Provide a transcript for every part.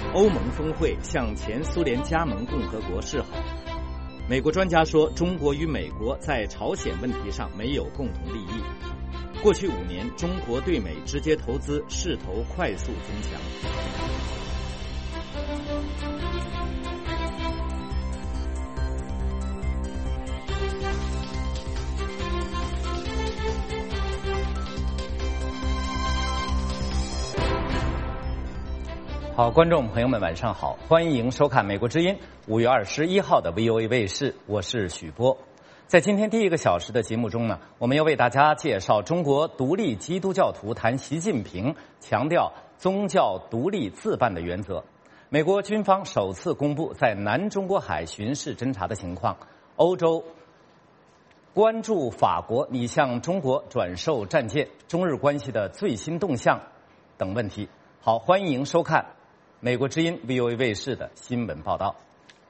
欧盟峰会向前苏联加盟共和国示好。美国专家说，中国与美国在朝鲜问题上没有共同利益。过去5年，中国对美直接投资势头快速增强。好，观众朋友们，晚上好，欢迎收看《美国之音》5月21号的 VOA 卫视，我是许波。在今天第1个小时的节目中呢，我们要为大家介绍中国独立基督教徒谈习近平强调宗教独立自办的原则。美国军方首次公布在南中国海巡视侦察的情况。欧洲关注法国拟向中国转售战舰，中日关系的最新动向等问题。好，欢迎收看美国之音 VOA 卫视的新闻报道。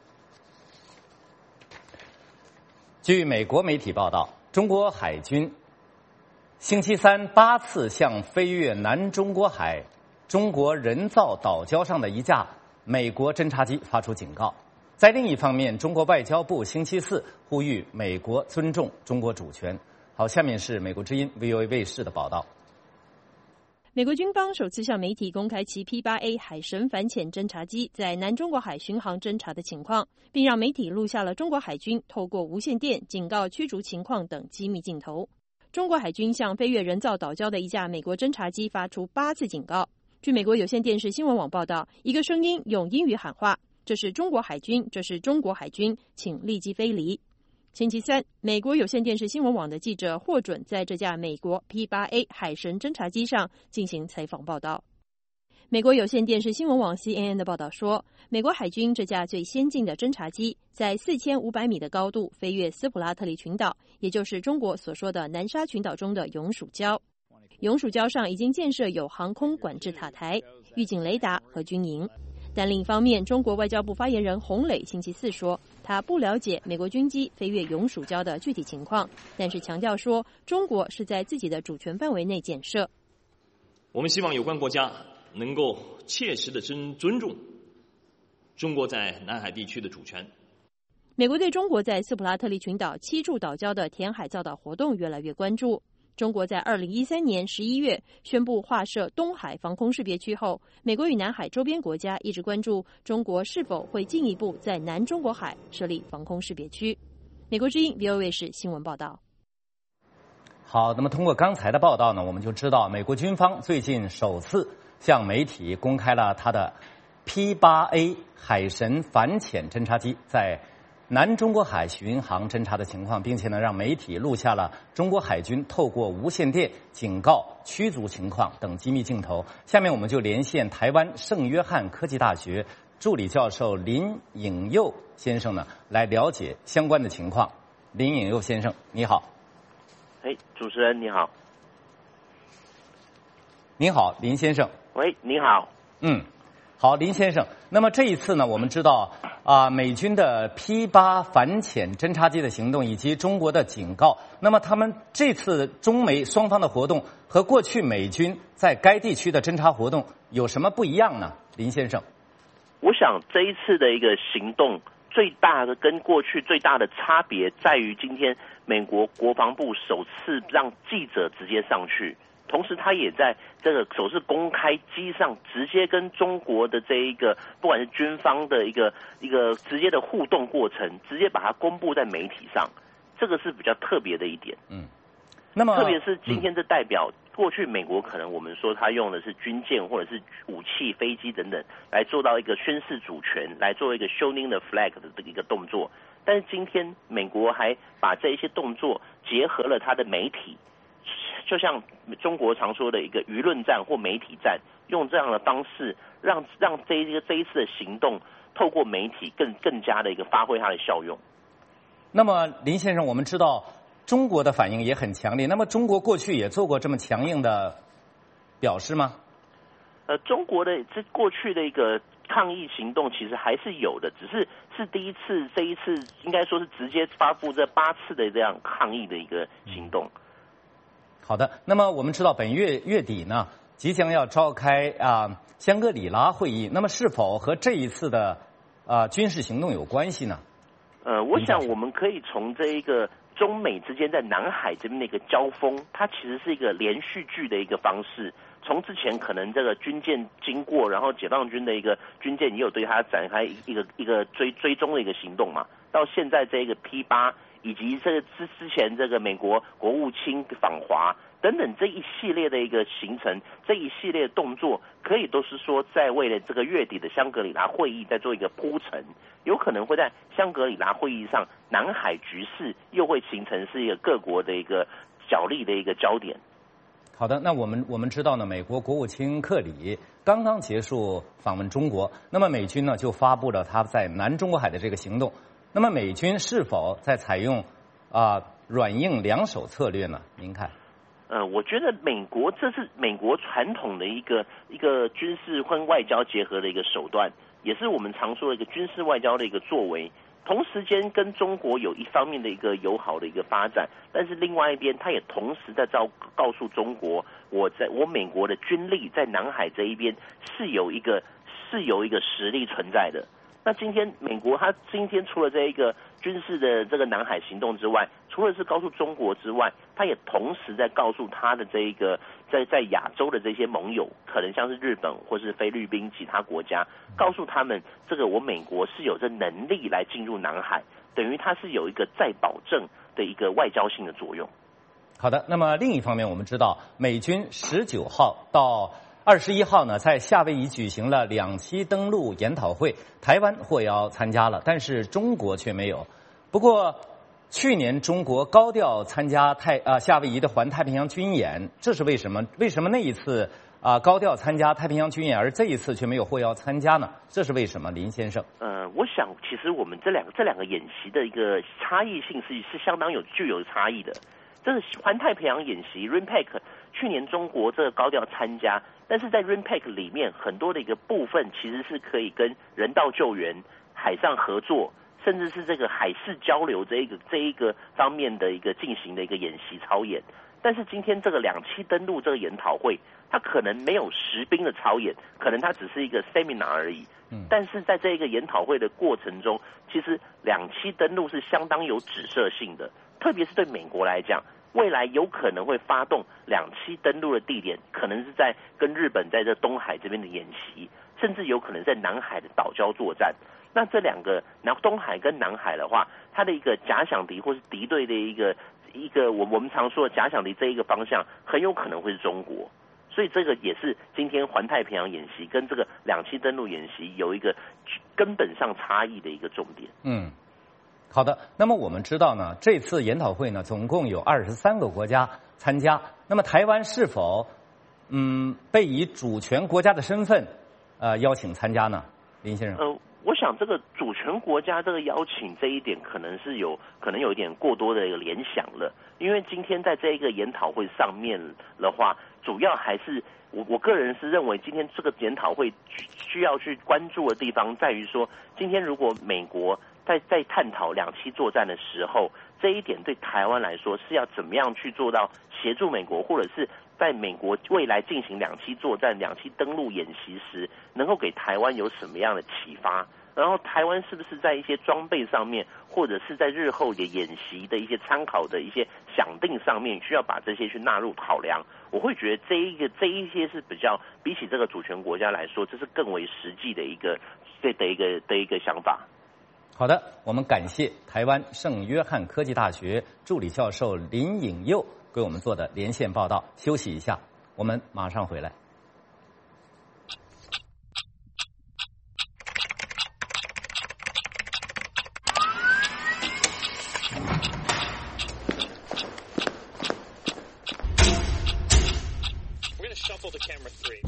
据美国媒体报道，中国海军星期三8次向飞越南中国海中国人造岛礁上的一架美国侦察机发出警告。在另一方面，中国外交部星期四呼吁美国尊重中国主权。好，下面是美国之音 VOA 卫视的报道。 美国军方首次向媒体公开其 P-8A 海神反潜侦察机在南中国海巡航侦察的情况，并让媒体录下了中国海军透过无线电警告驱逐情况等机密镜头。中国海军向飞越人造岛礁的一架美国侦察机发出8次警告。据美国有线电视新闻网报道，一个声音用英语喊话：“这是中国海军，这是中国海军，请立即飞离。”星期三，美国有线电视新闻网的记者获准在这架美国 P-8A 海神侦察机上进行采访报道。美国有线电视新闻网 CNN 的报道说，美国海军这架最先进的侦察机在4500米的高度飞越斯普拉特里群岛，也就是中国所说的南沙群岛中的永暑礁。永暑礁上已经建设有航空管制塔台、预警雷达和军营。但另一方面，中国外交部发言人洪磊星期四说，他不了解美国军机飞越永暑礁的具体情况，但是强调说，中国是在自己的主权范围内建设。 我们希望有关国家能够切实的尊重中国在南海地区的主权。 美国对中国在斯普拉特里群岛7处岛礁的填海造岛活动越来越关注。中国在2013年11月宣布划设东海防空识别区后，美国与南海周边国家一直关注中国是否会进一步在南中国海设立防空识别区。美国之音 VOA 卫视新闻报道。 好，那么通过刚才的报道呢，我们就知道美国军方最近首次向媒体公开了它的 P-8A 海神反潜侦察机在南中国海巡航侦察的情况，并且呢让媒体录下了中国海军透过无线电警告驱逐情况等机密镜头。下面我们就连线台湾圣约翰科技大学助理教授林颖佑先生呢，来了解相关的情况。林颖佑先生，你好。 主持人你好。 你好，林先生。 喂，你好。 好，林先生。那么这一次呢，我们知道美军的 P-8反潜侦察机的行动以及中国的警告，那么他们这次中美双方的活动和过去美军在该地区的侦察活动有什么不一样呢？林先生。 我想这一次的一个行动最大的跟过去最大的差别在于，今天美国国防部首次让记者直接上去，同时他也在这个首次公开机上直接跟中国的这一个不管是军方的一个直接的互动过程，直接把它公布在媒体上，这个是比较特别的一点。 那么特别是今天这代表过去美国可能我们说他用的是军舰或者是武器、飞机等等来做到一个宣示主权，来做一个 showing the flag 的这个一个动作，但是今天美国还把这一些动作结合了他的媒体，就像中国常说的一个舆论战或媒体战，用这样的方式让这一次的行动透过媒体更加的一个发挥它的效用。 那么林先生，我们知道中国的反应也很强烈，那么中国过去也做过这么强硬的表示吗？ 中国的过去的一个抗议行动其实还是有的，只是第一次，这一次应该说是直接发布这8次的这样抗议的一个行动。 好的，那么我们知道本月底呢， 即将要召开香格里拉会议，那么是否和这一次的军事行动有关系呢？ 我想我们可以从这一个中美之间在南海这边的一个交锋，它其实是一个连续剧的一个方式。从之前可能这个军舰经过，然后解放军的一个军舰也有对它展开一个追踪的一个行动嘛，到现在这个 P8，以及这个之前这个美国国务卿访华等等这一系列的一个行程，这一系列动作，可以都是说在为了这个月底的香格里拉会议在做一个铺陈，有可能会在香格里拉会议上，南海局势又会形成是一个各国的一个角力的一个焦点。 好的，那我们知道呢，美国国务卿克里刚刚结束访问中国，那么美军呢就发布了他在南中国海的这个行动。那么美军是否在采用软硬两手策略呢？您看？ 我觉得这是美国传统的一个军事跟外交结合的一个手段，也是我们常说的一个军事外交的一个作为。同时间跟中国有一方面的一个友好的一个发展，但是另外一边，他也同时在告诉中国，我美国的军力在南海这一边是有一个实力存在的。那今天美国他今天除了这一个军事的这个南海行动之外，除了是告诉中国之外，他也同时在告诉他的这一个在亚洲的这些盟友，可能像是日本或是菲律宾其他国家，告诉他们这个我美国是有这能力来进入南海，等于它是有一个再保证的一个外交性的作用。 好的，那么另一方面，我们知道美军19号到21号呢，在夏威夷举行了2栖登陆研讨会，台湾获邀参加了，但是中国却没有。不过，去年中国高调参加夏威夷的环太平洋军演，这是为什么？为什么那一次高调参加太平洋军演，而这一次却没有获邀参加呢？这是为什么，林先生？ 我想其实我们这两个演习的一个差异性是相当具有差异的。这个环太平洋演习 RIMPAC 去年中国这个高调参加，但是在 RIMPAC 里面很多的一个部分其实是可以跟人道救援、海上合作，甚至是这个海事交流这一个方面的一个进行的一个演习操演。但是今天这个2栖登陆这个研讨会，它可能没有实兵的操演，可能它只是一个 seminar 而已。但是在这一个研讨会的过程中，其实2栖登陆是相当有指涉性的，特别是对美国来讲，未来有可能会发动2栖登陆的地点，可能是在跟日本在这东海这边的演习，甚至有可能在南海的岛礁作战。那这两个东海跟南海的话，它的一个假想敌或是敌对的一个我们常说的假想敌这一个方向，很有可能会是中国。所以这个也是今天环太平洋演习跟这个2栖登陆演习有一个根本上差异的一个重点。 好的。那么我们知道呢，这次研讨会呢，总共有23个国家参加。那么台湾是否被以主权国家的身份邀请参加呢？林先生？ 我想这个主权国家这个邀请这一点可能有一点过多的一个联想了，因为今天在这一个研讨会上面的话，主要还是我个人是认为今天这个研讨会需要去关注的地方在于说，今天如果美国在探讨2栖作战的时候，这一点对台湾来说是要怎么样去做到协助美国，或者是在美国未来进行2栖作战、2栖登陆演习时，能够给台湾有什么样的启发？然后台湾是不是在一些装备上面，或者是在日后的演习的一些参考的一些想定上面，需要把这些去纳入考量？我会觉得这一些是比较比起这个主权国家来说，这是更为实际的一个想法。 好的，我们感谢台湾圣约翰科技大学助理教授林颖佑给我们做的连线报道。休息一下，我们马上回来。 Shuffle to camera 3.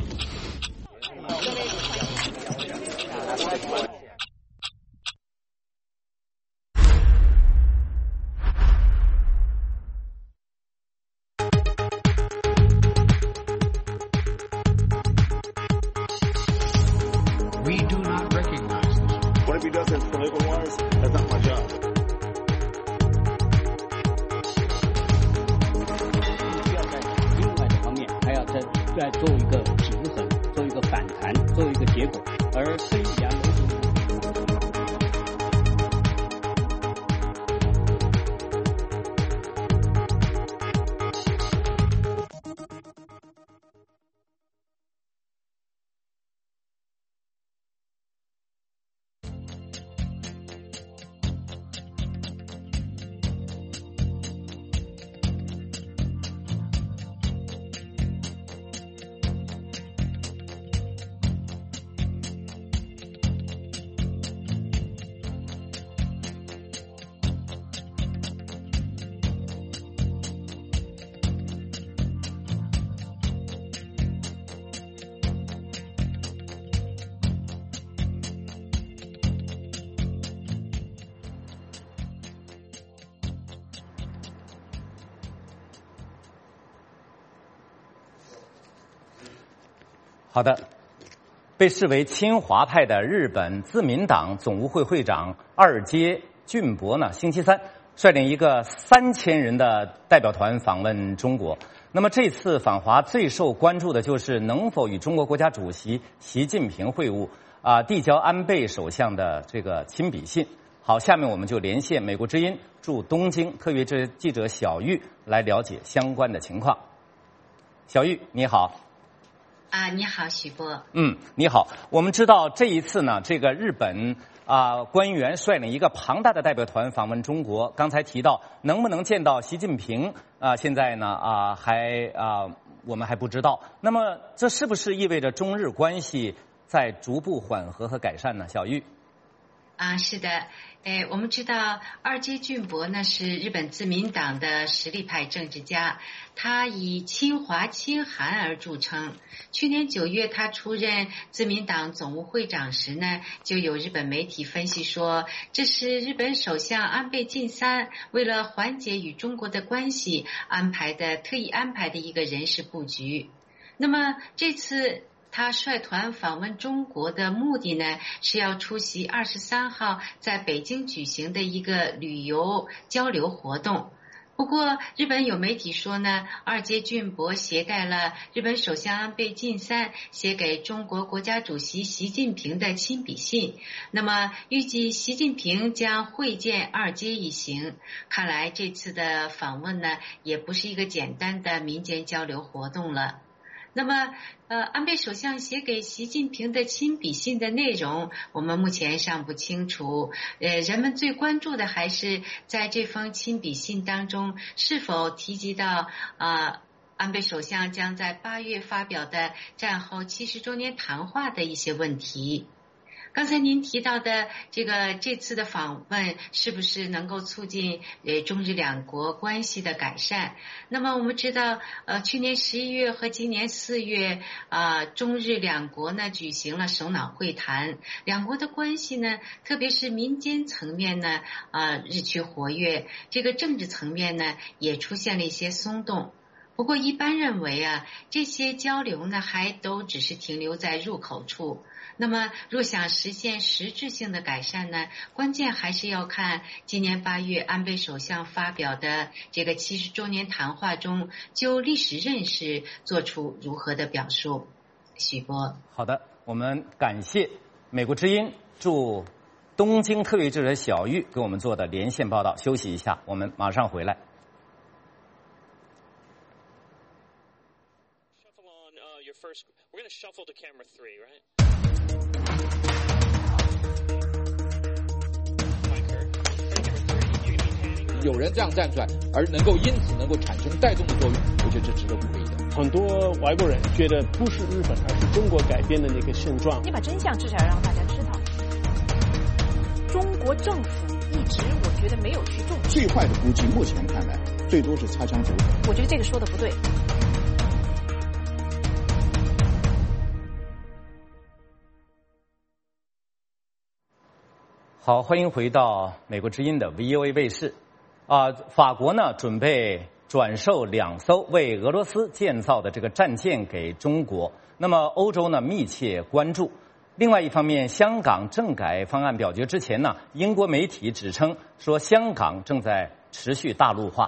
We do not recognize this. Whatever he does that's political wise, that's not my job. 需要在另外的方面还要在来做一个平衡，做一个反弹，做一个结果。而非遗啊， 好的，被视为亲华派的日本自民党总务会会长二阶俊博呢，星期三率领一个3000人的代表团访问中国。那么这次访华最受关注的就是能否与中国国家主席习近平会晤递交安倍首相的这个亲笔信。好，下面我们就连线美国之音驻东京特约记者小玉来了解相关的情况。小玉，你好。 你好，许波。 你好。我们知道这一次呢，这个日本官员率领一个庞大的代表团访问中国。刚才提到能不能见到习近平现在呢我们还不知道。那么这是不是意味着中日关系在逐步缓和和改善呢？小玉。 是的，我们知道二阶俊博呢是日本自民党的实力派政治家，他以亲华亲韩而著称。去年9月他出任自民党总务会长时呢，就有日本媒体分析说，这是日本首相安倍晋三为了缓解与中国的关系特意安排的一个人事布局。那么这次他率团访问中国的目的呢，是要出席23号在北京举行的一个旅游交流活动。不过日本有媒体说呢，二阶俊博携带了日本首相安倍晋三写给中国国家主席习近平的亲笔信，那么预计习近平将会见二阶一行。看来这次的访问呢，也不是一个简单的民间交流活动了。那么安倍首相写给习近平的亲笔信的内容我们目前尚不清楚，人们最关注的还是在这封亲笔信当中是否提及到安倍首相将在8月发表的战后70周年谈话的一些问题。刚才您提到的这次的访问是不是能够促进中日两国关系的改善？那么我们知道去年11月和今年4月中日两国呢举行了首脑会谈，两国的关系呢特别是民间层面呢日趋活跃，这个政治层面呢也出现了一些松动。不过一般认为这些交流呢还都只是停留在入口处。那么若想实现实质性的改善呢，关键还是要看今年8月安倍首相发表的这个70周年谈话中就历史认识做出如何的表述。许波。 好的，我们感谢美国之音驻东京特约记者小玉给我们做的连线报道。休息一下，我们马上回来。 We're going to shuffle to camera 3, right? Camera 3, 有人这样站出来，而因此能够产生带动的作用，我觉得这值得鼓励的。 很多外国人觉得不是日本，而是中国改变的那个现状。 你把真相至少要让大家知道。中国政府一直我觉得没有去重视。 最坏的估计，目前看来最多是擦枪走火。 我觉得这个说的不对。 好，欢迎回到美国之音的 VOA 卫视。法国呢准备转售2艘为俄罗斯建造的这个战舰给中国。那么欧洲呢密切关注。另外一方面，香港政改方案表决之前呢，英国媒体指称说香港正在持续大陆化。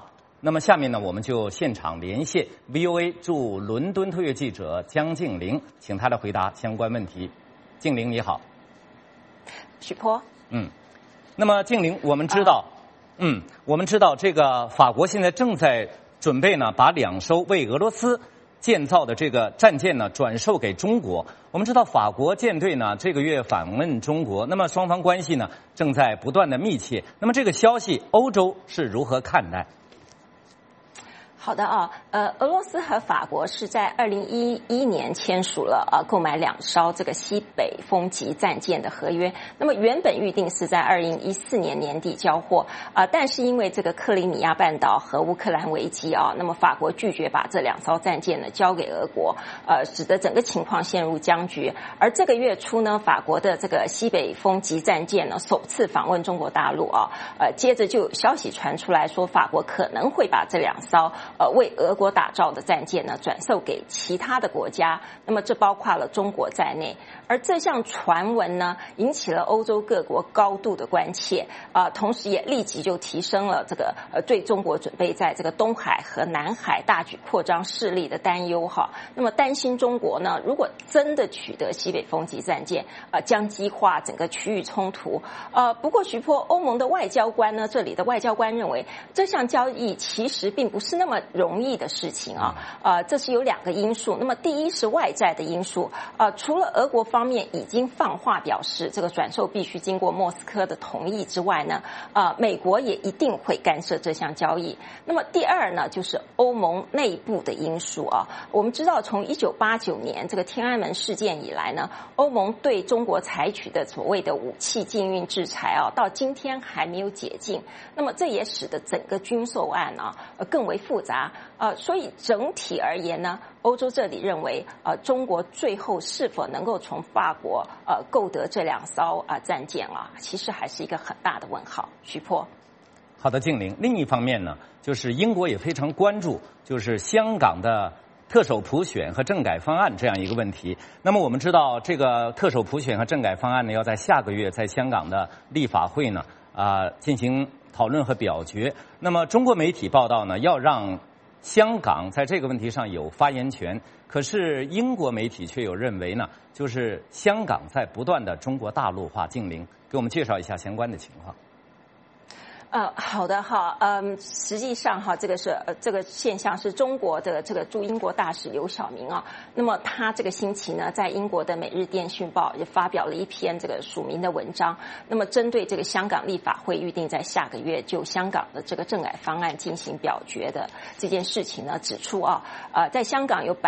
那么下面呢，我们就现场连线 VOA 驻伦敦特约记者江静玲，请她来回答相关问题。静玲你好。 许波。 那么静玲，我们知道这个法国现在正在准备呢，把2艘为俄罗斯建造的这个战舰呢转售给中国。我们知道法国舰队呢这个月访问中国，那么双方关系呢正在不断的密切。那么这个消息，欧洲是如何看待？ 好的啊，俄罗斯和法国是在2011年签署了购买2艘这个西北风级战舰的合约。那么原本预定是在2014年年底交货但是因为这个克里米亚半岛和乌克兰危机那么法国拒绝把这2艘战舰呢交给俄国，使得整个情况陷入僵局。而这个月初呢，法国的这个西北风级战舰呢首次访问中国大陆接着就有消息传出来说，法国可能会把这2艘为俄国打造的战舰呢转售给其他的国家，那么这包括了中国在内。而这项传闻呢引起了欧洲各国高度的关切同时也立即就提升了这个对中国准备在这个东海和南海大举扩张势力的担忧那么担心中国呢如果真的取得西北风级战舰将激化整个区域冲突不过徐波，欧盟的外交官呢，这里的外交官认为这项交易其实并不是那么容易的事情这是有2个因素。那么第一是外在的因素除了俄国方面已经放话表示这个转售必须经过莫斯科的同意之外呢美国也一定会干涉这项交易。那么第二呢，就是欧盟内部的因素我们知道从1989年这个天安门事件以来呢，欧盟对中国采取的所谓的武器禁运制裁到今天还没有解禁。那么这也使得整个军售案更为复杂所以整体而言呢，欧洲这里认为中国最后是否能够从法国购得这2艘战舰其实还是一个很大的问号。徐波。 好的，静玲。另一方面呢，就是英国也非常关注就是香港的特首普选和政改方案这样一个问题。那么我们知道这个特首普选和政改方案呢要在下个月在香港的立法会呢进行讨论和表决。那么中国媒体报道呢要让香港在这个问题上有发言权，可是英国媒体却有认为呢就是香港在不断的中国大陆化。静玲给我们介绍一下相关的情况。 好的实际上这个是这个现象是中国的这个驻英国大使刘晓明那么他这个星期呢在英国的《每日电讯报》也发表了一篇这个署名的文章，那么针对这个香港立法会预定在下个月就香港的这个政改方案进行表决的这件事情呢，指出在香港有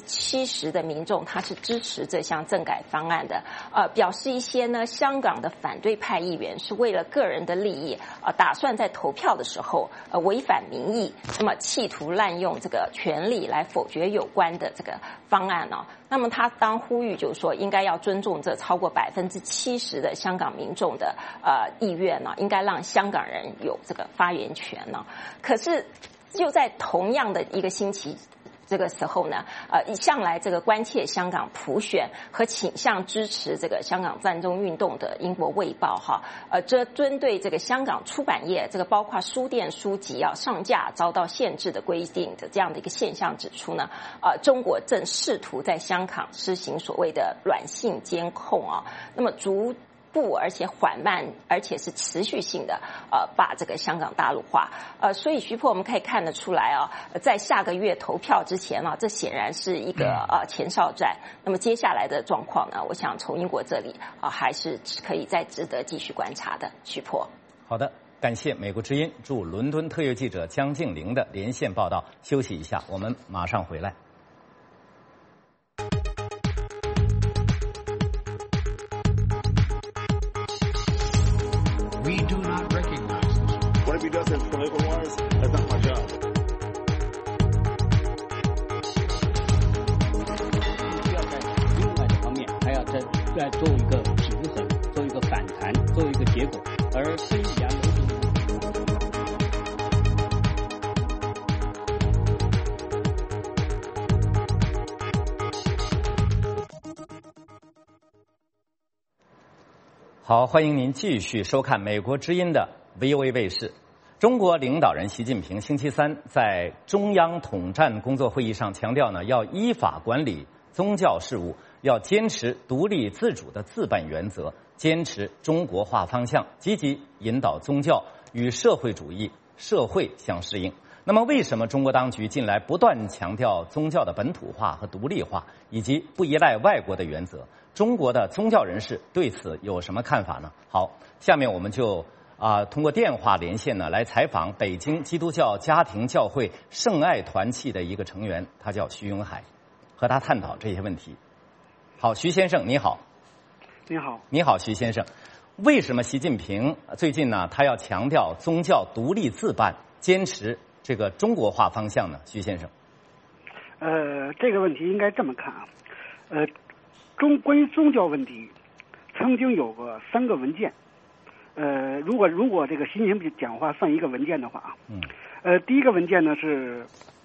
70%的民众他是支持这项政改方案的表示一些呢香港的反对派议员是为了个人的利益打算在投票的时候违反民意，那么企图滥用这个权力来否决有关的这个方案那么他当呼吁就是说应该要尊重这超过70%的香港民众的意愿应该让香港人有这个发言权可是就在同样的一个星期这个时候呢向来这个关切香港普选和倾向支持这个香港战争运动的英国卫报这针对这个香港出版业这个包括书店书籍上架遭到限制的规定的这样的一个现象指出呢中国正试图在香港施行所谓的软性监控那么逐步而且缓慢而且是持续性的把这个香港大陆化所以徐波我们可以看得出来在下个月投票之前这显然是一个前哨战。那么接下来的状况呢，我想从英国这里还是可以再值得继续观察的。徐波。 好的，感谢美国之音驻伦敦特约记者江静玲的连线报道。休息一下，我们马上回来。 We do not recognize this. Whatever he does in political wise, that's not my job. 需要在另外的方面还要再做一个平衡，做一个反弹，做一个结果。而虽然好，欢迎您继续收看美国之音的 VOA 卫视。 中国领导人习近平星期三在中央统战工作会议上强调呢，要依法管理宗教事务，要坚持独立自主的自办原则，坚持中国化方向，积极引导宗教与社会主义社会相适应。那么，为什么中国当局近来不断强调宗教的本土化和独立化，以及不依赖外国的原则？中国的宗教人士对此有什么看法呢？好，下面我们就通过电话连线呢，来采访北京基督教家庭教会圣爱团契的一个成员，他叫徐永海，和他探讨这些问题。好，徐先生，你好。 你好。 你好，徐先生。为什么习近平最近呢，他要强调宗教独立自办，坚持这个中国化方向呢？徐先生。 这个问题应该这么看啊，关于宗教问题，曾经有过3个文件。如果这个习近平讲话算一个文件的话啊，第一个文件呢是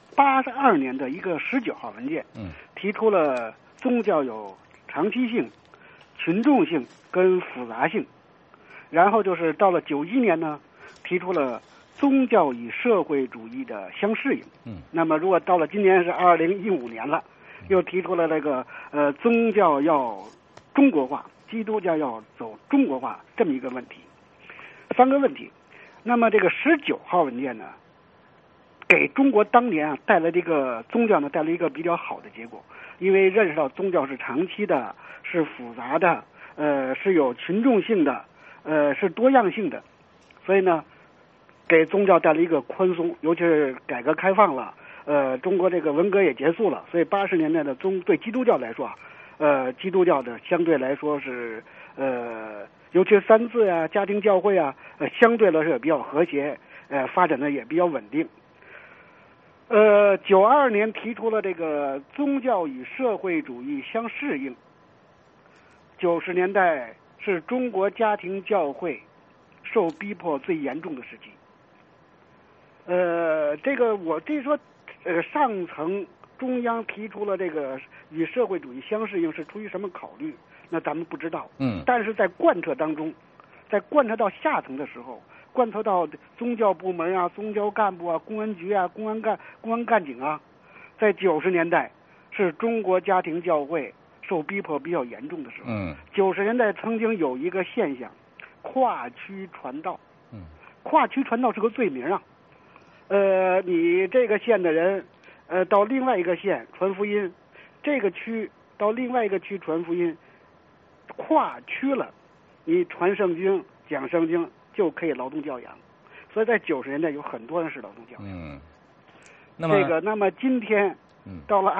82年的一个19号文件，提出了宗教有长期性、群众性跟复杂性，然后就是到了91年呢，提出了宗教与社会主义的相适应。那么如果到了今年是2015年了，又提出了这个宗教要中国化，基督教要走中国化这么一个问题。3个问题。那么这个19号文件呢，给中国当年啊带来这个宗教呢带来一个比较好的结果，因为认识到宗教是长期的，是复杂的，是有群众性的，是多样性的，所以呢，给宗教带来一个宽松，尤其是改革开放了，中国这个文革也结束了，所以80年代的对基督教来说啊，基督教的相对来说是尤其是3自啊、家庭教会啊，相对来说也比较和谐，发展的也比较稳定。92年提出了这个宗教与社会主义相适应。90年代是中国家庭教会受逼迫最严重的时期。这个我这说，上层中央提出了这个与社会主义相适应是出于什么考虑？那咱们不知道。但是在贯彻当中，在贯彻到下层的时候，贯彻到宗教部门啊、宗教干部啊、公安局啊、公安干警啊，在90年代是中国家庭教会受逼迫比较严重的时候。90年代曾经有一个现象，跨区传道。跨区传道是个罪名啊。你这个县的人，到另外一个县传福音，这个区到另外一个区传福音，跨区了，你传圣经、讲圣经就可以劳动教养。所以在90年代有很多人是劳动教养。那么今天到了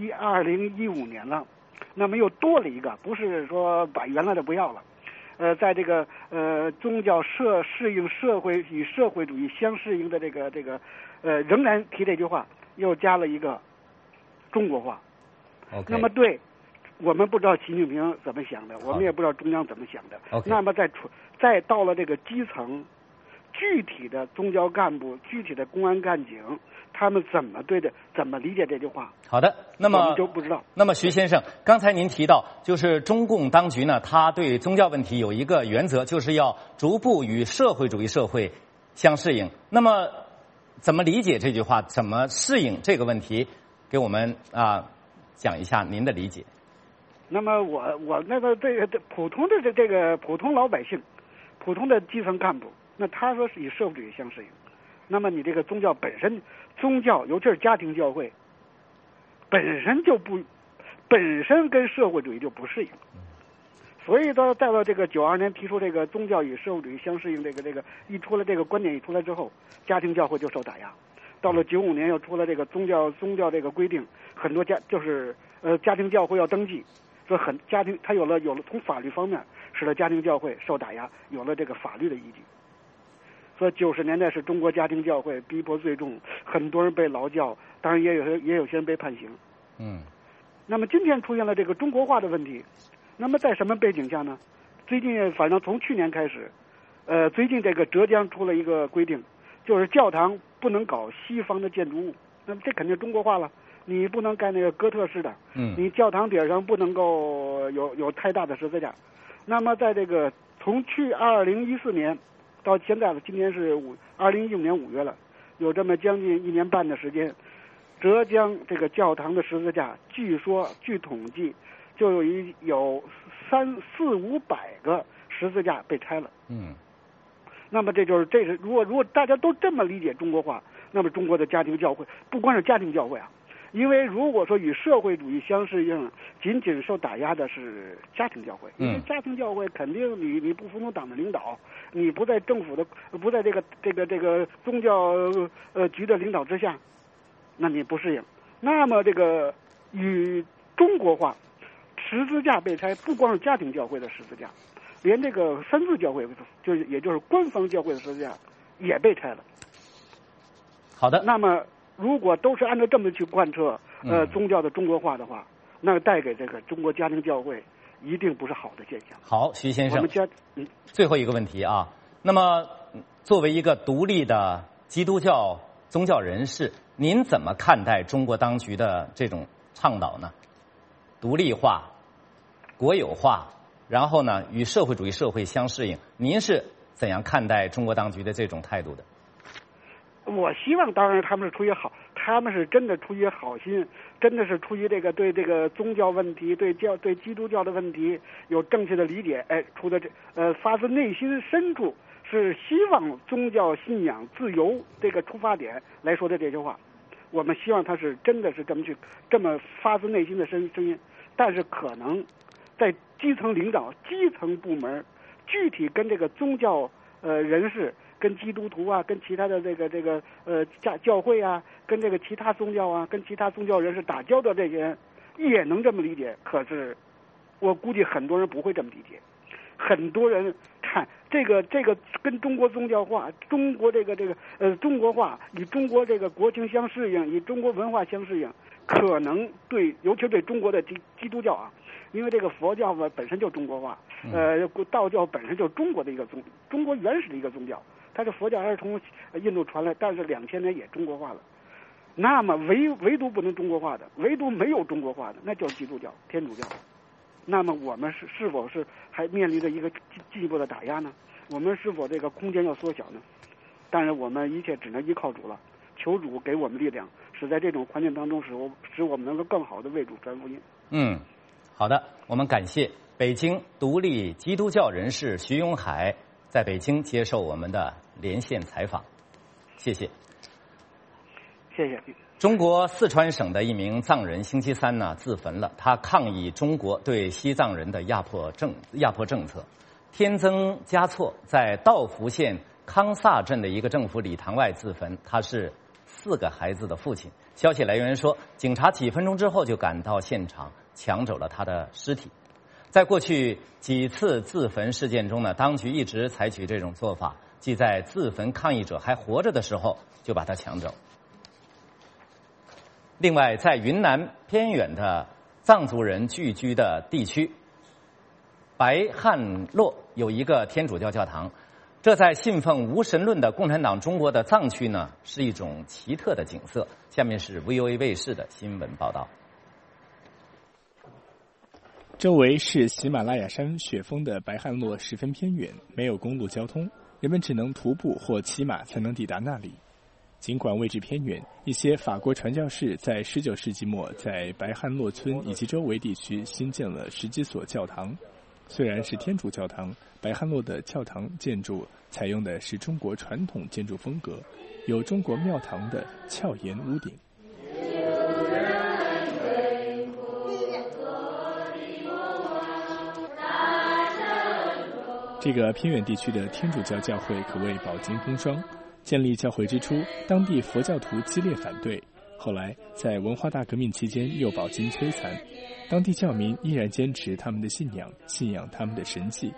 2015年了，那么又多了一个，不是说把原来的不要了。在这个宗教适应社会与社会主义相适应的这个仍然提这句话，又加了一个中国化。那么对我们不知道习近平怎么想的，我们也不知道中央怎么想的。那么再到了这个基层，具体的宗教干部、具体的公安干警，他们怎么理解这句话？ 好的，那么我们就不知道。 那么徐先生，刚才您提到，就是中共当局呢，他对宗教问题有一个原则，就是要逐步与社会主义社会相适应。那么怎么理解这句话？怎么适应这个问题？给我们讲一下您的理解。 那么我那个这个普通的这个普通老百姓，普通的基层干部，那他说是以社会主义相适应。那么你这个宗教本身，宗教尤其是家庭教会，本身跟社会主义就不适应。所以再到这个92年提出这个宗教与社会主义相适应这个一出来这个观点一出来之后，家庭教会就受打压。到了95年又出了这个宗教这个规定，很多家庭教会要登记，说他有了从法律方面使得家庭教会受打压，有了这个法律的依据。所以90年代是中国家庭教会逼迫最重，很多人被劳教，当然也有些人被判刑。那么今天出现了这个中国化的问题，那么在什么背景下呢？最近反正从去年开始，最近这个浙江出了一个规定，就是教堂不能搞西方的建筑物，那么这肯定中国化了。你不能盖那个哥特式的，你教堂顶上不能够有太大的十字架。那么在这个从2014年到现在了，今年是2015年5月了，有这么将近1年半的时间，浙江这个教堂的十字架，据统计，就有400-500个十字架被拆了。那么这是如果大家都这么理解中国化，那么中国的家庭教会不光是家庭教会啊，因为如果说与社会主义相适应，仅仅受打压的是家庭教会，因为家庭教会肯定你不服从党的领导，你不在政府的不在这个宗教局的领导之下，那你不适应。那么这个与中国化，十字架被拆，不光是家庭教会的十字架，连这个三自教会也就是官方教会的十字架也被拆了。 好的。 那么如果都是按照这么去贯彻宗教的中国化的话，那带给这个中国家庭教会一定不是好的现象。 好，徐先生，最后一个问题啊。那么作为一个独立的基督教宗教人士，您怎么看待中国当局的这种倡导呢？独立化、国有化，然后呢与社会主义社会相适应，您是怎样看待中国当局的这种态度的？ 我希望当然他们是出于他们是真的出于好心，真的是出于对这个宗教问题、对基督教的问题有正确的理解，发自内心深处是希望宗教信仰自由这个出发点来说的这些话。我们希望他是真的是这么发自内心的声音，但是可能在基层领导、基层部门，具体跟这个宗教人士、跟基督徒啊、跟其他的教会啊、跟这个其他宗教啊、跟其他宗教人士打交道，这些人也能这么理解。可是我估计很多人不会这么理解，很多人看这个跟中国宗教化、中国中国化与中国这个国情相适应、与中国文化相适应，可能尤其对中国的基督教啊，因为这个佛教嘛本身就中国化，道教本身就中国的一个中国原始的一个宗教，它的佛教还是从印度传来，但是2000年也中国化了。那么唯独不能中国化的，唯独没有中国化的，那叫基督教、天主教。那么我们是否是还面临着一个进一步的打压呢？我们是否这个空间要缩小呢？但是我们一切只能依靠主了，求主给我们力量，使在这种环境当中使我们能够更好的为主传福音。 好的，我们感谢北京独立基督教人士徐永海在北京接受我们的连线采访，谢谢。 谢谢。 中国四川省的一名藏人星期三呢自焚了，他抗议中国对西藏人的压迫政策。天增嘉措在道孚县康萨镇的一个政府礼堂外自焚，他是4个孩子的父亲。消息来源说，警察几分钟之后就赶到现场，抢走了他的尸体。在过去几次自焚事件中呢，当局一直采取这种做法，即在自焚抗议者还活着的时候就把他抢走。另外，在云南偏远的藏族人聚居的地区白汉洛有一个天主教教堂，这在信奉无神论的共产党中国的藏区呢，是一种奇特的景色。下面是 VOA 卫视的新闻报道。 周围是喜马拉雅山雪峰的白汉洛十分偏远，没有公路交通，人们只能徒步或骑马才能抵达那里。尽管位置偏远，一些法国传教士在19世纪末在白汉洛村以及周围地区新建了10几所教堂。虽然是天主教堂，白汉洛的教堂建筑采用的是中国传统建筑风格，有中国庙堂的翘檐屋顶。这个偏远地区的天主教教会可谓饱经风霜。建立教会之初，当地佛教徒激烈反对，后来在文化大革命期间又饱经摧残，当地教民依然坚持他们的信仰他们的神迹。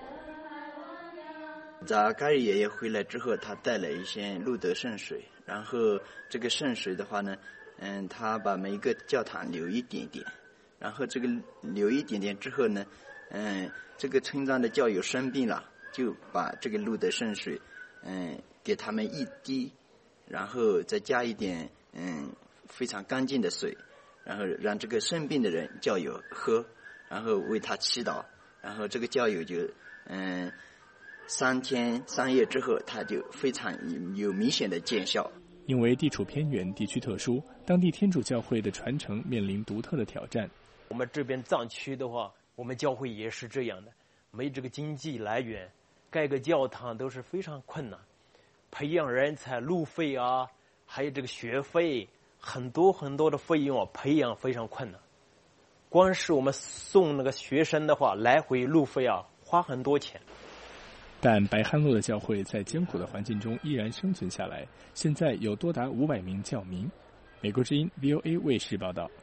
扎卡里爷爷回来之后，他带了一些路德圣水，然后这个圣水的话呢，他把每一个教堂留一点点，然后这个留一点点之后呢，这个村庄的教友生病了，就把这个路德圣水给他们一滴，然后再加一点非常干净的水，然后让这个生病的人教友喝，然后为他祈祷，然后这个教友就 3天3夜之后，它就非常有明显的见效。 因为地处偏远、地区特殊，当地天主教会的传承面临独特的挑战。 我们这边藏区的话，我们教会也是这样的，没这个经济来源，盖个教堂都是非常困难，培养人才路费啊，还有这个学费，很多的费用啊，培养非常困难。光是我们送那个学生的话，来回路费啊，花很多钱。 但白汉洛的教会在艰苦的环境中依然生存下来，现在有多达500名教民。美国之音 VOA 卫视报道。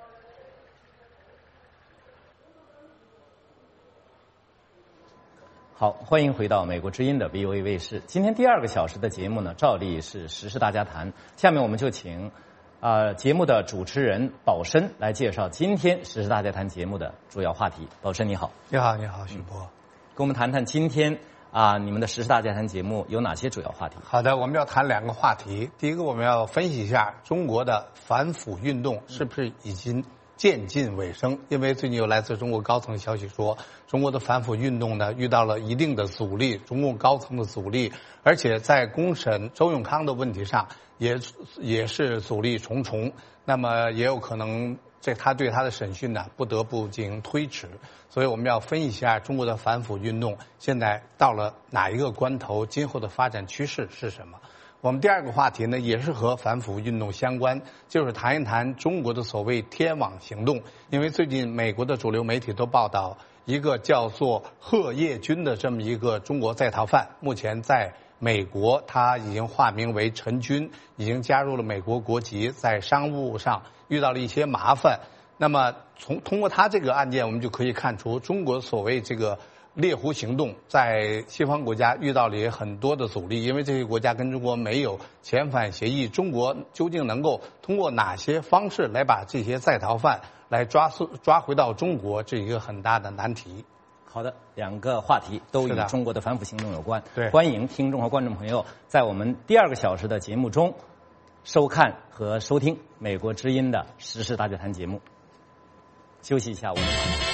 好，欢迎回到美国之音的 VOA 卫视。今天第2个小时的节目呢，照例是时事大家谈。下面我们就请节目的主持人宝申来介绍今天时事大家谈节目的主要话题。宝申你好。 你好，许波。 跟我们谈谈今天你们的时事大家谈节目有哪些主要话题？ 好的，我们要谈2个话题。第一个，我们要分析一下中国的反腐运动是不是已经渐近尾声，因为最近有来自中国高层消息说，中国的反腐运动呢遇到了一定的阻力，中共高层的阻力，而且在公审周永康的问题上也是阻力重重。那么也有可能他对他的审讯呢不得不进行推迟。所以我们要分析一下中国的反腐运动现在到了哪一个关头，今后的发展趋势是什么。我们第2个话题呢，也是和反腐运动相关，就是谈一谈中国的所谓天网行动。因为最近美国的主流媒体都报道，一个叫做贺业军的这么一个中国在逃犯，目前在美国他已经化名为陈军，已经加入了美国国籍，在商务上遇到了一些麻烦。那么通过他这个案件，我们就可以看出，中国所谓这个猎狐行动在西方国家遇到了也很多的阻力，因为这些国家跟中国没有遣返协议。中国究竟能够通过哪些方式来把这些在逃犯来抓回到中国，这一个很大的难题。 好的，2个话题都与中国的反腐行动有关。 对， 欢迎听众和观众朋友在我们第2个小时的节目中收看和收听美国之音的时事大家谈节目。休息一下，我们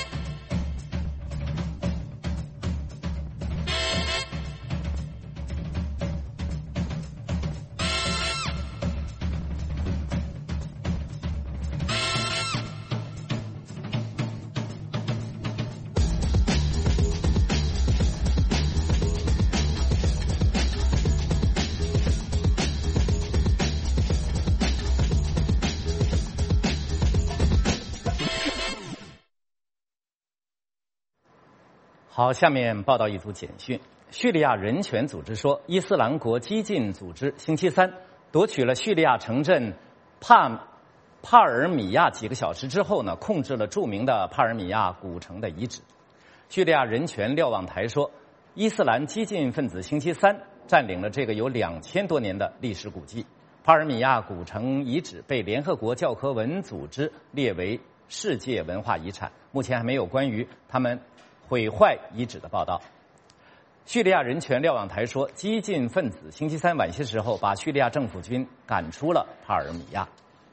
好，下面报道一组简讯。叙利亚人权组织说，伊斯兰国激进组织星期3夺取了叙利亚城镇帕尔米亚几个小时之后呢，控制了著名的帕尔米亚古城的遗址。叙利亚人权瞭望台说，伊斯兰激进分子星期3占领了这个有2000多年的历史古迹。帕尔米亚古城遗址被联合国教科文组织列为世界文化遗产，目前还没有关于他们毁坏遗址的报道。叙利亚人权瞭望台说，激进分子星期3晚些时候把叙利亚政府军赶出了帕尔米亚。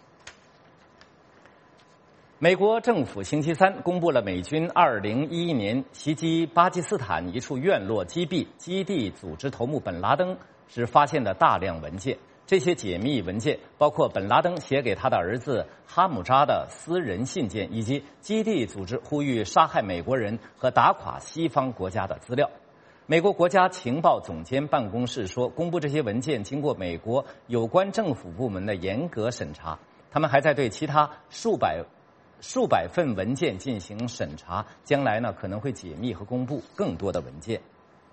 美国政府星期3公布了美军2011年袭击巴基斯坦一处院落击毙基地组织头目本拉登时发现的大量文件。这些解密文件包括本拉登写给他的儿子哈姆扎的私人信件，以及基地组织呼吁杀害美国人和打垮西方国家的资料。美国国家情报总监办公室说，公布这些文件经过美国有关政府部门的严格审查，他们还在对其他数百份文件进行审查，将来呢可能会解密和公布更多的文件。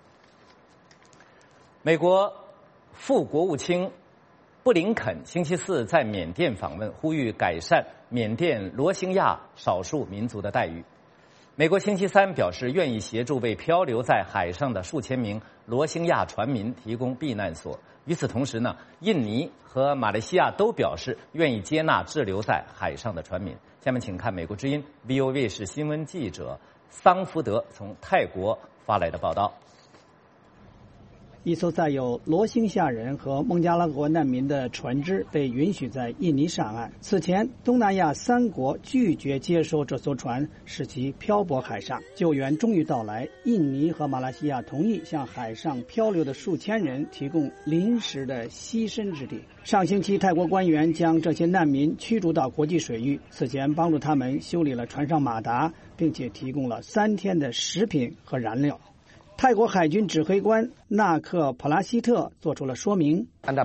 美国副国务卿布林肯星期4在缅甸访问，呼吁改善缅甸罗兴亚少数民族的待遇。美国星期3表示愿意协助为漂流在海上的数千名罗兴亚船民提供避难所。与此同时呢，印尼和马来西亚都表示愿意接纳滞留在海上的船民。下面请看美国之音 VOA 卫视新闻记者桑福德从泰国发来的报道。 一艘载有罗兴亚人和孟加拉国难民的船只被允许在印尼上岸。此前，东南亚3国拒绝接收这艘船，使其漂泊海上。救援终于到来，印尼和马来西亚同意向海上漂流的数千人提供临时的栖身之地。上星期，泰国官员将这些难民驱逐到国际水域，此前帮助他们修理了船上马达，并且提供了3天的食品和燃料。泰国海军指挥官纳克普拉希特做出了说明。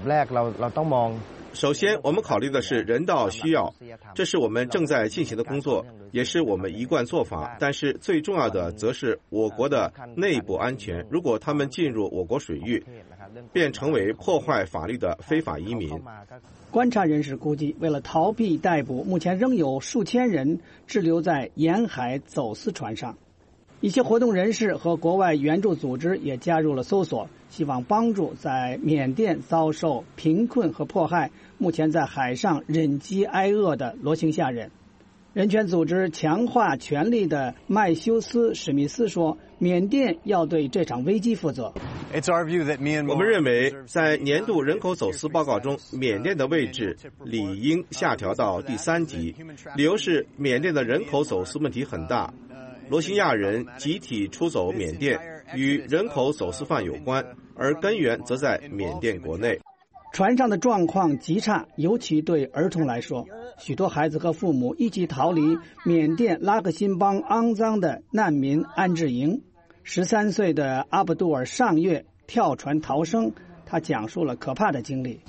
首先，我们考虑的是人道需要，这是我们正在进行的工作，也是我们一贯做法。但是最重要的则是我国的内部安全。如果他们进入我国水域，便成为破坏法律的非法移民。 观察人士估计，为了逃避逮捕，目前仍有数千人滞留在沿海走私船上。一些活动人士和国外援助组织也加入了搜索，希望帮助在缅甸遭受贫困和迫害、目前在海上忍饥挨饿的罗兴亚人。人权组织强化权力的麦修斯·史密斯说，缅甸要对这场危机负责。 我们认为，在年度人口走私报告中，缅甸的位置理应下调到第3级，理由是缅甸的人口走私问题很大。罗兴亚人集体出走缅甸与人口走私犯有关，而根源则在缅甸国内。 船上的状况极差，尤其对儿童来说，许多孩子和父母一起逃离缅甸拉克辛邦肮脏的难民安置营。13岁的阿卜杜尔上月跳船逃生，他讲述了可怕的经历。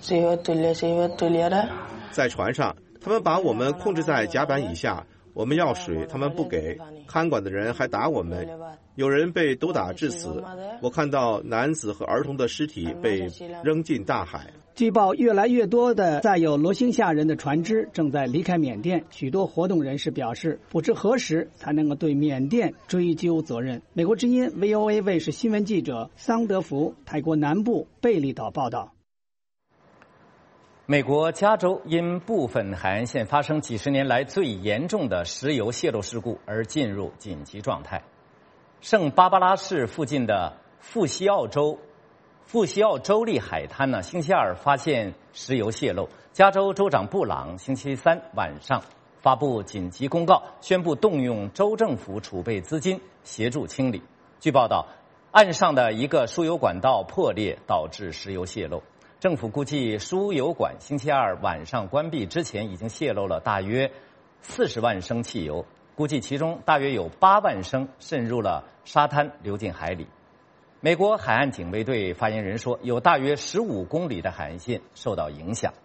在船上，他们把我们控制在甲板以下，我们要水，他们不给，看管的人还打我们，有人被毒打致死。我看到男子和儿童的尸体被扔进大海。 据报，越来越多的载有罗兴亚人的船只正在离开缅甸。许多活动人士表示，不知何时才能够对缅甸追究责任。美国之音 VOA 卫视新闻记者桑德福，泰国南部贝利岛报道。 美国加州因部分海岸线发生几十年来最严重的石油泄漏事故而进入紧急状态。圣巴巴拉市附近的富西奥州立海滩呢，星期二发现石油泄漏。加州州长布朗星期3晚上发布紧急公告，宣布动用州政府储备资金协助清理。据报道，岸上的一个输油管道破裂，导致石油泄漏。政府估计输油管星期二晚上关闭之前已经泄漏了大约40万升汽油，估计其中大约有8万升渗入了沙滩流进海里。美国海岸警卫队发言人说，有大约15公里的海岸线受到影响。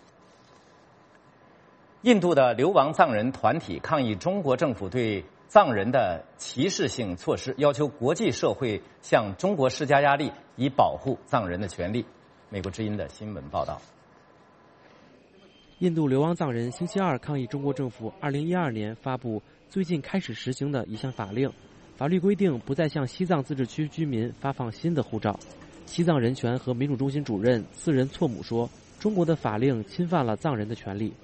印度的流亡藏人团体抗议中国政府对藏人的歧视性措施，要求国际社会向中国施加压力，以保护藏人的权利。美国之音的新闻报道。 印度流亡藏人星期二抗议中国政府2012年发布最近开始实行的一项法令，法律规定不再向西藏自治区居民发放新的护照。西藏人权和民主中心主任次仁措姆说，中国的法令侵犯了藏人的权利。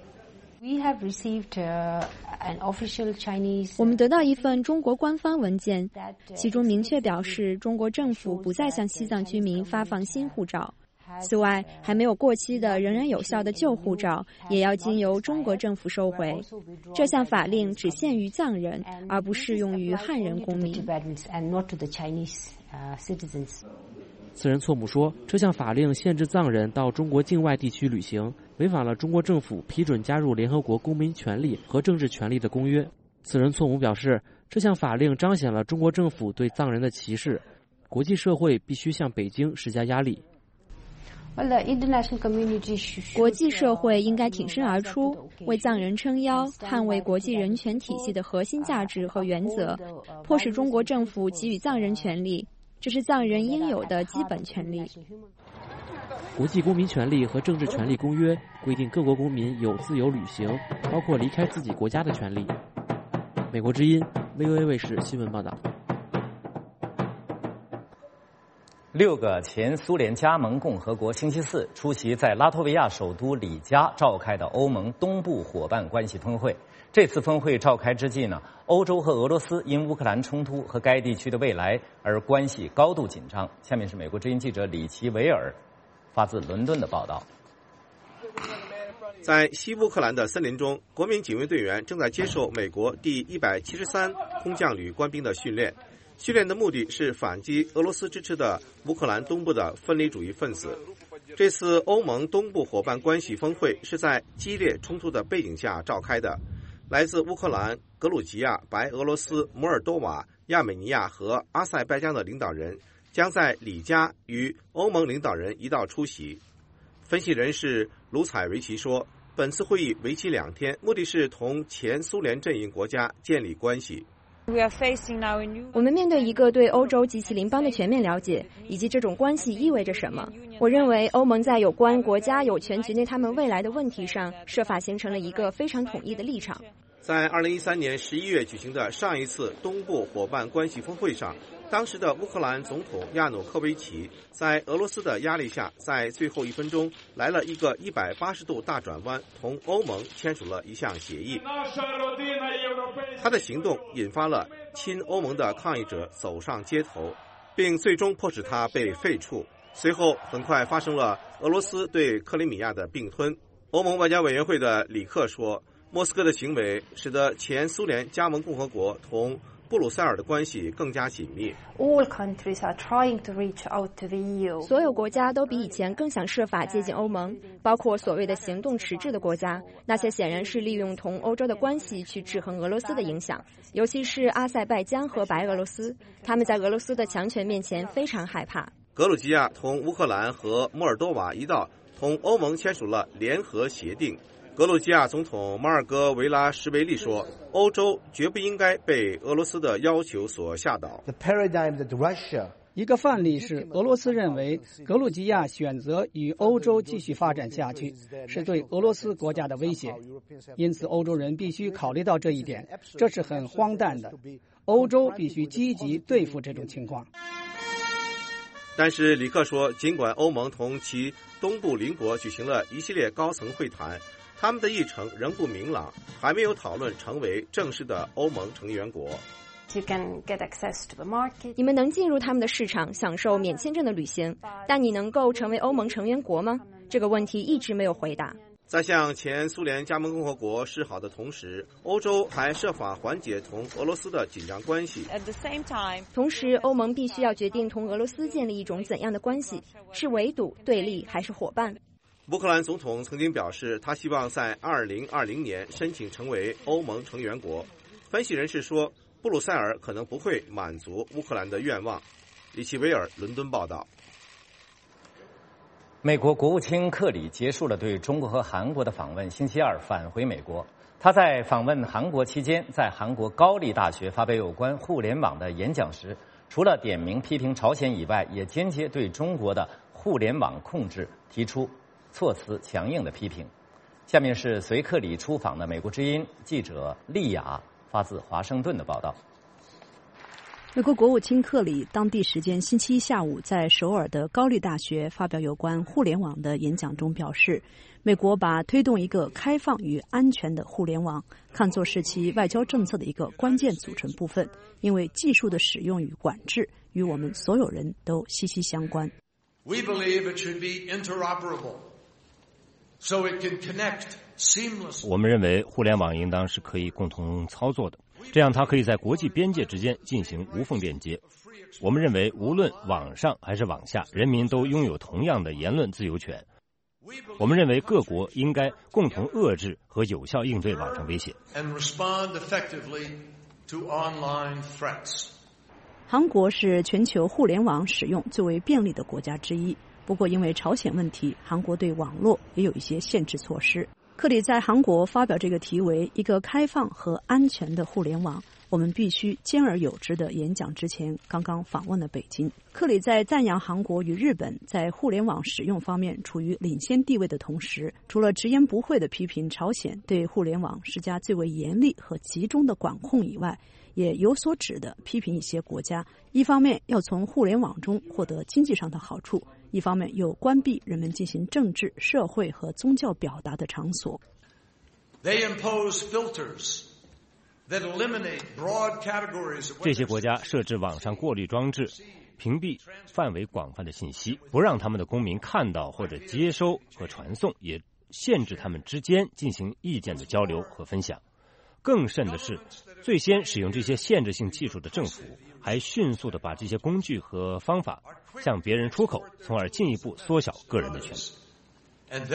我们得到一份中国官方文件，其中明确表示中国政府不再向西藏居民发放新护照。此外，还没有过期的仍然有效的旧护照也要经由中国政府收回。这项法令只限于藏人，而不适用于汉人公民。 次仁措姆说，这项法令限制藏人到中国境外地区旅行，违反了中国政府批准加入联合国公民权利和政治权利的公约。次仁措姆表示，这项法令彰显了中国政府对藏人的歧视，国际社会必须向北京施加压力。 国际社会应该挺身而出，为藏人撑腰，捍卫国际人权体系的核心价值和原则，迫使中国政府给予藏人权利，这是藏人应有的基本权利。 国际公民权利和政治权利公约规定，各国公民有自由旅行，包括离开自己国家的权利。美国之音 VOA 卫视新闻报道。 6个前苏联加盟共和国星期四出席在拉脱维亚首都里加召开的欧盟东部伙伴关系峰会。这次峰会召开之际呢，欧洲和俄罗斯因乌克兰冲突和该地区的未来而关系高度紧张。下面是美国之音记者里奇维尔发自伦敦的报道。 在西乌克兰的森林中，国民警卫队员正在接受美国第173空降旅官兵的训练。训练的目的是反击俄罗斯支持的乌克兰东部的分离主义分子。这次欧盟东部伙伴关系峰会是在激烈冲突的背景下召开的。来自乌克兰、格鲁吉亚、白俄罗斯、摩尔多瓦、亚美尼亚和阿塞拜疆的领导人将在里加与欧盟领导人一道出席。分析人士卢采维奇说，本次会议为期2天，目的是同前苏联阵营国家建立关系。 我们面对一个对欧洲及其邻邦的全面了解，以及这种关系意味着什么。我认为欧盟在有关国家有权决定他们未来的问题上，设法形成了一个非常统一的立场。 在2013年11月举行的上一次东部伙伴关系峰会上，当时的乌克兰总统亚努科维奇在俄罗斯的压力下，在最后1分钟来了一个180度大转弯，同欧盟签署了一项协议。他的行动引发了亲欧盟的抗议者走上街头，并最终迫使他被废黜。随后很快发生了俄罗斯对克里米亚的并吞。欧盟外交委员会的里克说，莫斯科的行为使得前苏联加盟共和国同布鲁塞尔的关系更加紧密。 所有国家都比以前更想设法接近欧盟，包括所谓的行动迟滞的国家，那些显然是利用同欧洲的关系去制衡俄罗斯的影响，尤其是阿塞拜疆和白俄罗斯，他们在俄罗斯的强权面前非常害怕。 格鲁吉亚同乌克兰和摩尔多瓦一道同欧盟签署了联合协定。格鲁吉亚总统马尔戈维拉什维利说，欧洲绝不应该被俄罗斯的要求所吓倒。 一个范例是，俄罗斯认为格鲁吉亚选择与欧洲继续发展下去，是对俄罗斯国家的威胁，因此欧洲人必须考虑到这一点，这是很荒诞的。欧洲必须积极对付这种情况。 但是里克说，尽管欧盟同其东部邻国举行了一系列高层会谈，他们的议程仍不明朗，还没有讨论成为正式的欧盟成员国。 你们能进入他们的市场，享受免签证的旅行，但你能够成为欧盟成员国吗？这个问题一直没有回答。 在向前苏联加盟共和国示好的同时，欧洲还设法缓解同俄罗斯的紧张关系。 同时，欧盟必须要决定同俄罗斯建立一种怎样的关系，是围堵、对立还是伙伴？ 乌克兰总统曾经表示，他希望在2020年申请成为欧盟成员国。分析人士说，布鲁塞尔可能不会满足乌克兰的愿望。里奇维尔，伦敦报道。 美国国务卿克里结束了对中国和韩国的访问，星期二返回美国。他在访问韩国期间，在韩国高丽大学发表有关互联网的演讲时，除了点名批评朝鲜以外，也间接对中国的互联网控制提出措辞强硬的批评。下面是随克里出访的美国之音记者丽雅发自华盛顿的报道。 美国国务卿克里当地时间星期一下午在首尔的高丽大学发表有关互联网的演讲中表示，美国把推动一个开放与安全的互联网看作是其外交政策的一个关键组成部分，因为技术的使用与管制与我们所有人都息息相关。 We believe it should be interoperable, so it can connect seamlessly. 我们认为互联网应当是可以共同操作的，这样它可以在国际边界之间进行无缝链接。我们认为无论网上还是网下，人民都拥有同样的言论自由权。我们认为各国应该共同遏制和有效应对网上威胁。 And respond effectively to online threats. 韩国是全球互联网使用最为便利的国家之一，不过因为朝鲜问题，韩国对网络也有一些限制措施。 克里在韩国发表这个题为“一个开放和安全的互联网，我们必须兼而有之”的演讲之前，刚刚访问了北京。克里在赞扬韩国与日本在互联网使用方面处于领先地位的同时，除了直言不讳地批评朝鲜对互联网施加最为严厉和集中的管控以外，也有所指地批评一些国家，一方面要从互联网中获得经济上的好处，一方面又关闭人们进行政治、社会和宗教表达的场所。 这些国家设置网上过滤装置，屏蔽范围广泛的信息，不让他们的公民看到或者接收和传送，也限制他们之间进行意见的交流和分享。更甚的是，最先使用这些限制性技术的政府还迅速地把这些工具和方法向别人出口，从而进一步缩小个人的权利。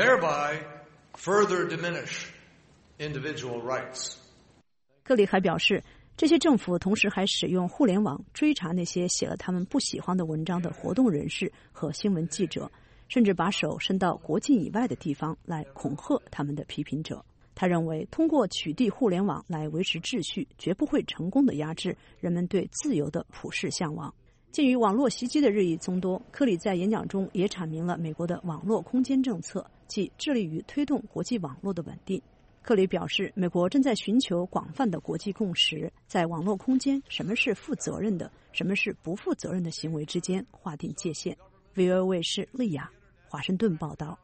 克里还表示，这些政府同时还使用互联网追查那些写了他们不喜欢的文章的活动人士和新闻记者，甚至把手伸到国境以外的地方来恐吓他们的批评者。他认为，通过取缔互联网来维持秩序，绝不会成功地压制人们对自由的普世向往。鉴于网络袭击的日益增多，克里在演讲中也阐明了美国的网络空间政策，即致力于推动国际网络的稳定。克里表示，美国正在寻求广泛的国际共识，在网络空间什么是负责任的，什么是不负责任的行为之间划定界限。VOA 卫视利亚华盛顿报道。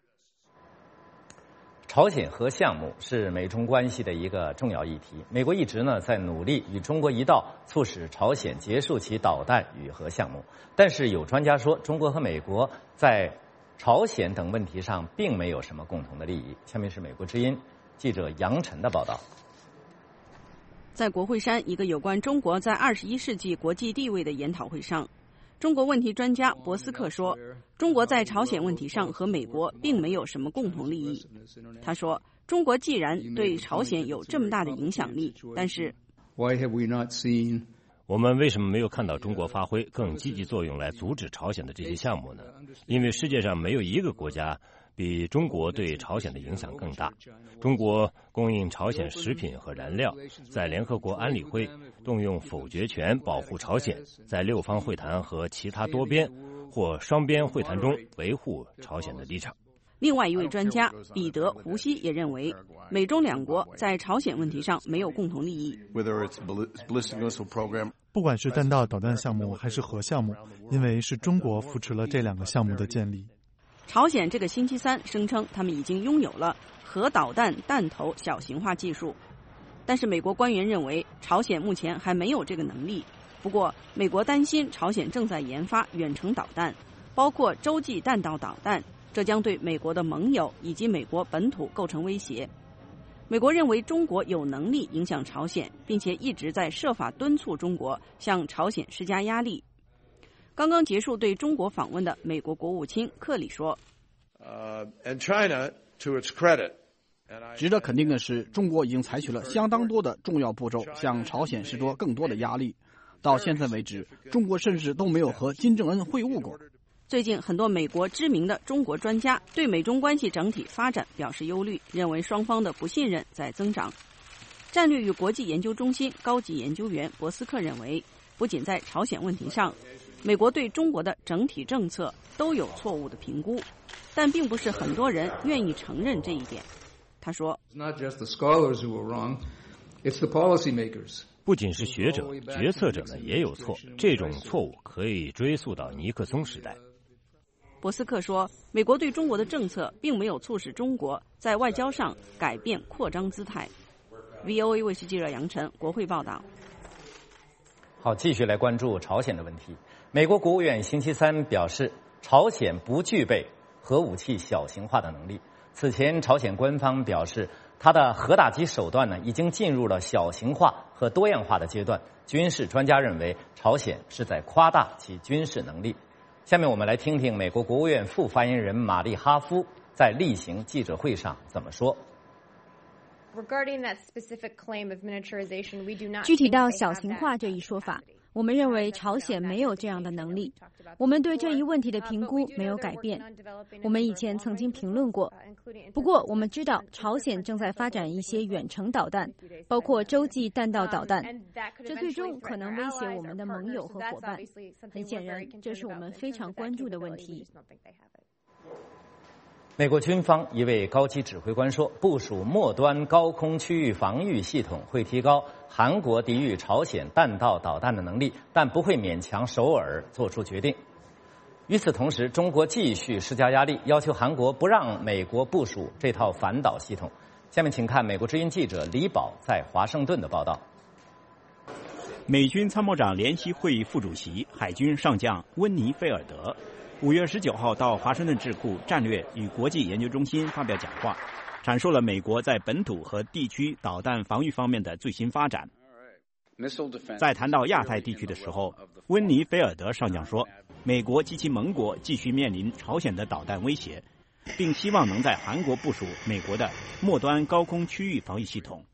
朝鲜核项目是美中关系的一个重要议题，美国一直在努力与中国一道促使朝鲜结束其导弹与核项目。但是有专家说，中国和美国在朝鲜等问题上并没有什么共同的利益。下面是美国之音记者杨晨的报道。 在国会山一个有关中国在21世纪国际地位的研讨会上，中国问题专家博斯克说，中国在朝鲜问题上和美国并没有什么共同利益。他说，中国既然对朝鲜有这么大的影响力，但是我们为什么没有看到中国发挥更积极作用来阻止朝鲜的这些项目呢？因为世界上没有一个国家比中国对朝鲜的影响更大。中国供应朝鲜食品和燃料，在联合国安理会动用否决权保护朝鲜，在六方会谈和其他多边或双边会谈中维护朝鲜的立场。 另外一位专家彼得·胡西也认为，美中两国在朝鲜问题上没有共同利益。 不管是弹道导弹项目还是核项目，因为是中国扶持了这两个项目的建立。 朝鲜这个星期三声称他们已经拥有了核导弹弹头小型化技术，但是美国官员认为朝鲜目前还没有这个能力。不过美国担心朝鲜正在研发远程导弹，包括洲际弹道导弹，这将对美国的盟友以及美国本土构成威胁。美国认为中国有能力影响朝鲜，并且一直在设法敦促中国向朝鲜施加压力。刚刚结束对中国访问的美国国务卿克里说， 值得肯定的是，中国已经采取了相当多的重要步骤，向朝鲜施加更多的压力。到现在为止，中国甚至都没有和金正恩会晤过。 最近很多美国知名的中国专家对美中关系整体发展表示忧虑，认为双方的不信任在增长。战略与国际研究中心高级研究员博斯克认为，不仅在朝鲜问题上，美国对中国的整体政策都有错误的评估，但并不是很多人愿意承认这一点。他说， 不仅是学者，决策者们也有错，这种错误可以追溯到尼克松时代。 博斯克说，美国对中国的政策并没有促使中国在外交上改变扩张姿态。VOA 卫视记者杨晨，国会报道。 好，继续来关注朝鲜的问题。美国国务院星期三表示，朝鲜不具备核武器小型化的能力。此前，朝鲜官方表示，它的核打击手段已经进入了小型化和多样化的阶段。军事专家认为，朝鲜是在夸大其军事能力。下面我们来听听美国国务院副发言人玛丽哈夫在例行记者会上怎么说。 具体到小型化这一说法， 我们认为朝鲜没有这样的能力。我们对这一问题的评估没有改变。我们以前曾经评论过。不过，我们知道朝鲜正在发展一些远程导弹，包括洲际弹道导弹，这最终可能威胁我们的盟友和伙伴。很显然，这是我们非常关注的问题。 美国军方一位高级指挥官说，部署末端高空区域防御系统会提高韩国抵御朝鲜弹道导弹的能力，但不会勉强首尔做出决定。与此同时，中国继续施加压力，要求韩国不让美国部署这套反导系统。下面请看美国之音记者李宝在华盛顿的报道。 美军参谋长联席会议副主席、海军上将温尼菲尔德5月19号到华盛顿智库战略与国际研究中心发表讲话，阐述了美国在本土和地区导弹防御方面的最新发展。在谈到亚太地区的时候，温尼菲尔德上将说，美国及其盟国继续面临朝鲜的导弹威胁，并希望能在韩国部署美国的末端高空区域防御系统。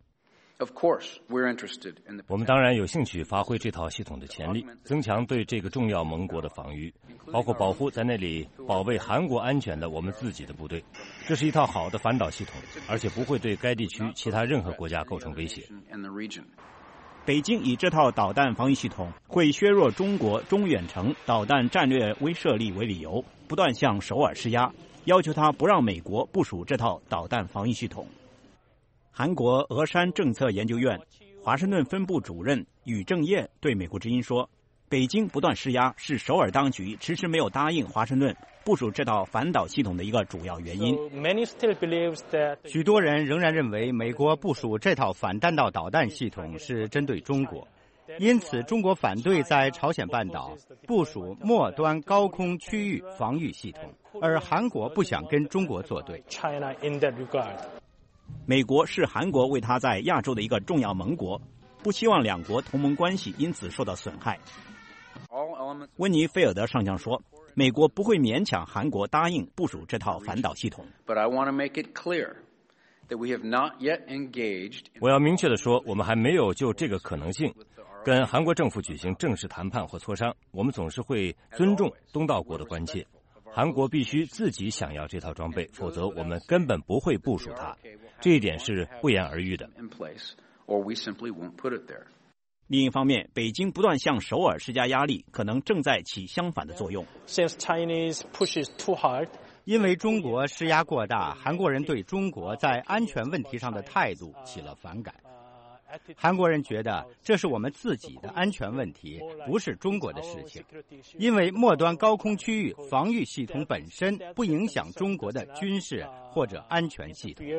我们当然有兴趣发挥这套系统的潜力，增强对这个重要盟国的防御，包括保护在那里保卫韩国安全的我们自己的部队。这是一套好的反导系统，而且不会对该地区其他任何国家构成威胁。 北京以这套导弹防御系统会削弱中国中远程导弹战略威慑力为理由，不断向首尔施压，要求他不让美国部署这套导弹防御系统。韩国峨山政策研究院华盛顿分部主任宇正业对美国之音说，北京不断施压是首尔当局迟迟没有答应华盛顿部署这套反导系统的一个主要原因。 许多人仍然认为美国部署这套反弹道导弹系统是针对中国，因此中国反对在朝鲜半岛部署末端高空区域防御系统，而韩国不想跟中国作对。 美国是韩国为他在亚洲的一个重要盟国，不希望两国同盟关系因此受到损害。温尼菲尔德上将说，美国不会勉强韩国答应部署这套反导系统。 我要明确地说，我们还没有就这个可能性跟韩国政府举行正式谈判或磋商。我们总是会尊重东道国的关切。韩国必须自己想要这套装备，否则我们根本不会部署它。这一点是不言而喻的。 另一方面，北京不断向首尔施加压力，可能正在起相反的作用。 因为中国施压过大，韩国人对中国在安全问题上的态度起了反感。韩国人觉得这是我们自己的安全问题，不是中国的事情。因为末端高空区域防御系统本身不影响中国的军事或者安全系统。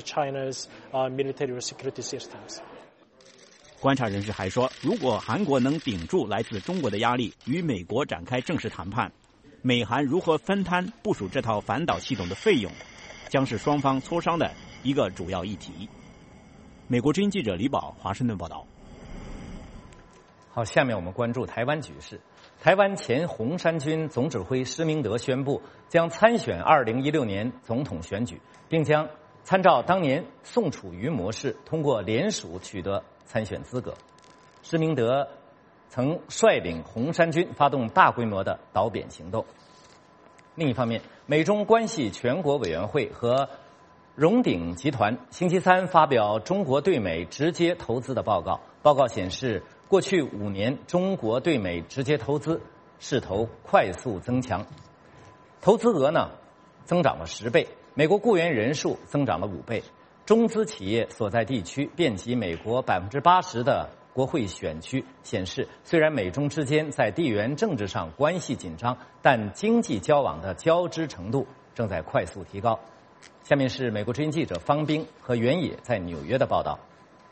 观察人士还说，如果韩国能顶住来自中国的压力，与美国展开正式谈判，美韩如何分摊部署这套反导系统的费用，将是双方磋商的一个主要议题。美国之音记者李宝，华盛顿报道。 好，下面我们关注台湾局势。台湾前红衫军总指挥施明德宣布将参选2016年总统选举，并将参照当年宋楚瑜模式，通过联署取得参选资格。施明德曾率领红衫军发动大规模的倒扁行动。另一方面，美中关系全国委员会和荣鼎集团星期三发表中国对美直接投资的报告。报告显示，过去5年中国对美直接投资势头快速增强，投资额呢增长了10倍，美国雇员人数增长了5倍，中资企业所在地区遍及美国80%的国会选区，显示虽然美中之间在地缘政治上关系紧张，但经济交往的交织程度正在快速提高。下面是美国之音记者方冰和袁野在纽约的报道。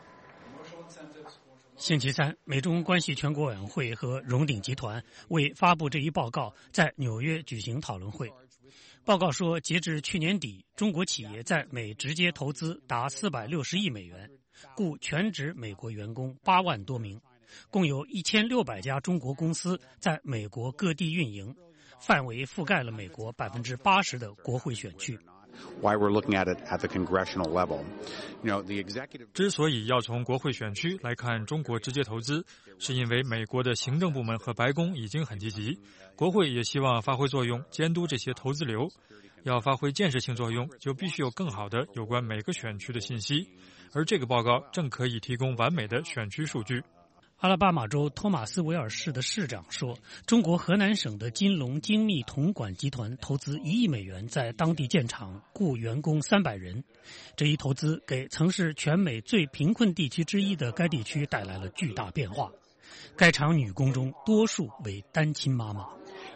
星期三，美中关系全国委员会和荣鼎集团为发布这一报告，在纽约举行讨论会。报告说，截至去年底，中国企业在美直接投资达460亿美元，雇全职美国员工8万多名，共有1600家中国公司在美国各地运营，范围覆盖了美国80%的国会选区。 why we're looking at it at the congressional level. The executive 之所以要从国会选区来看中国直接投资，是因为美国的行政部门和白宫已经很积极，国会也希望发挥作用，监督这些投资流。要发挥建设性作用，就必须有更好的有关每个选区的信息，而这个报告正可以提供完美的选区数据。 阿拉巴马州托马斯维尔市的市长说，中国河南省的金龙精密铜管集团投资1亿美元在当地建厂，雇员工300人。这一投资给曾是全美最贫困地区之一的该地区带来了巨大变化。该厂女工中多数为单亲妈妈。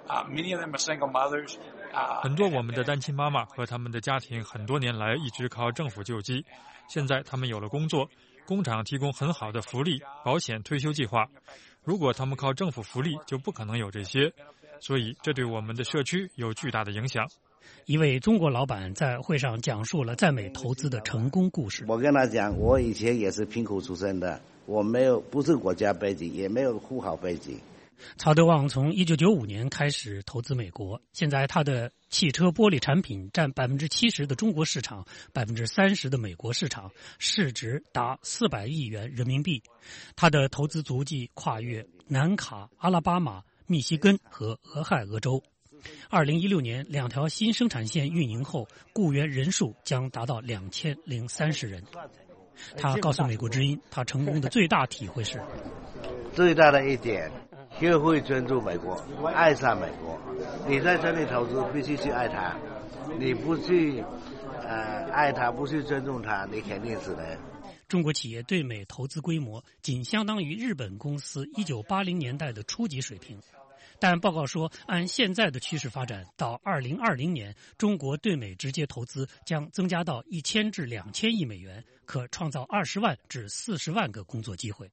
很多我们的单亲妈妈和他们的家庭很多年来一直靠政府救济，现在他们有了工作，工厂提供很好的福利、保险、退休计划。如果他们靠政府福利，就不可能有这些，所以这对我们的社区有巨大的影响。 一位中国老板在会上讲述了在美投资的成功故事。 我跟他讲，我以前也是贫苦出身的，我不是国家背景，也没有户口背景。 曹德旺从1995年开始投资美国，现在他的汽车玻璃产品占70%的中国市场，30%的美国市场，市值达400亿元人民币。他的投资足迹跨越南卡、阿拉巴马、密西根和俄亥俄州。2016年2条新生产线运营后，雇员人数将达到2030人。他告诉美国之音，他成功的最大体会是， 最大的一点，学会尊重美国，爱上美国。你在这里投资必须去爱它，你不去爱它，不去尊重它，你肯定死的。 中国企业对美投资规模仅相当于日本公司1980年代的初级水平。但报告说，按现在的趋势发展，到2020年，中国对美直接投资将增加到1000至2000亿美元，可创造20万至40万个工作机会。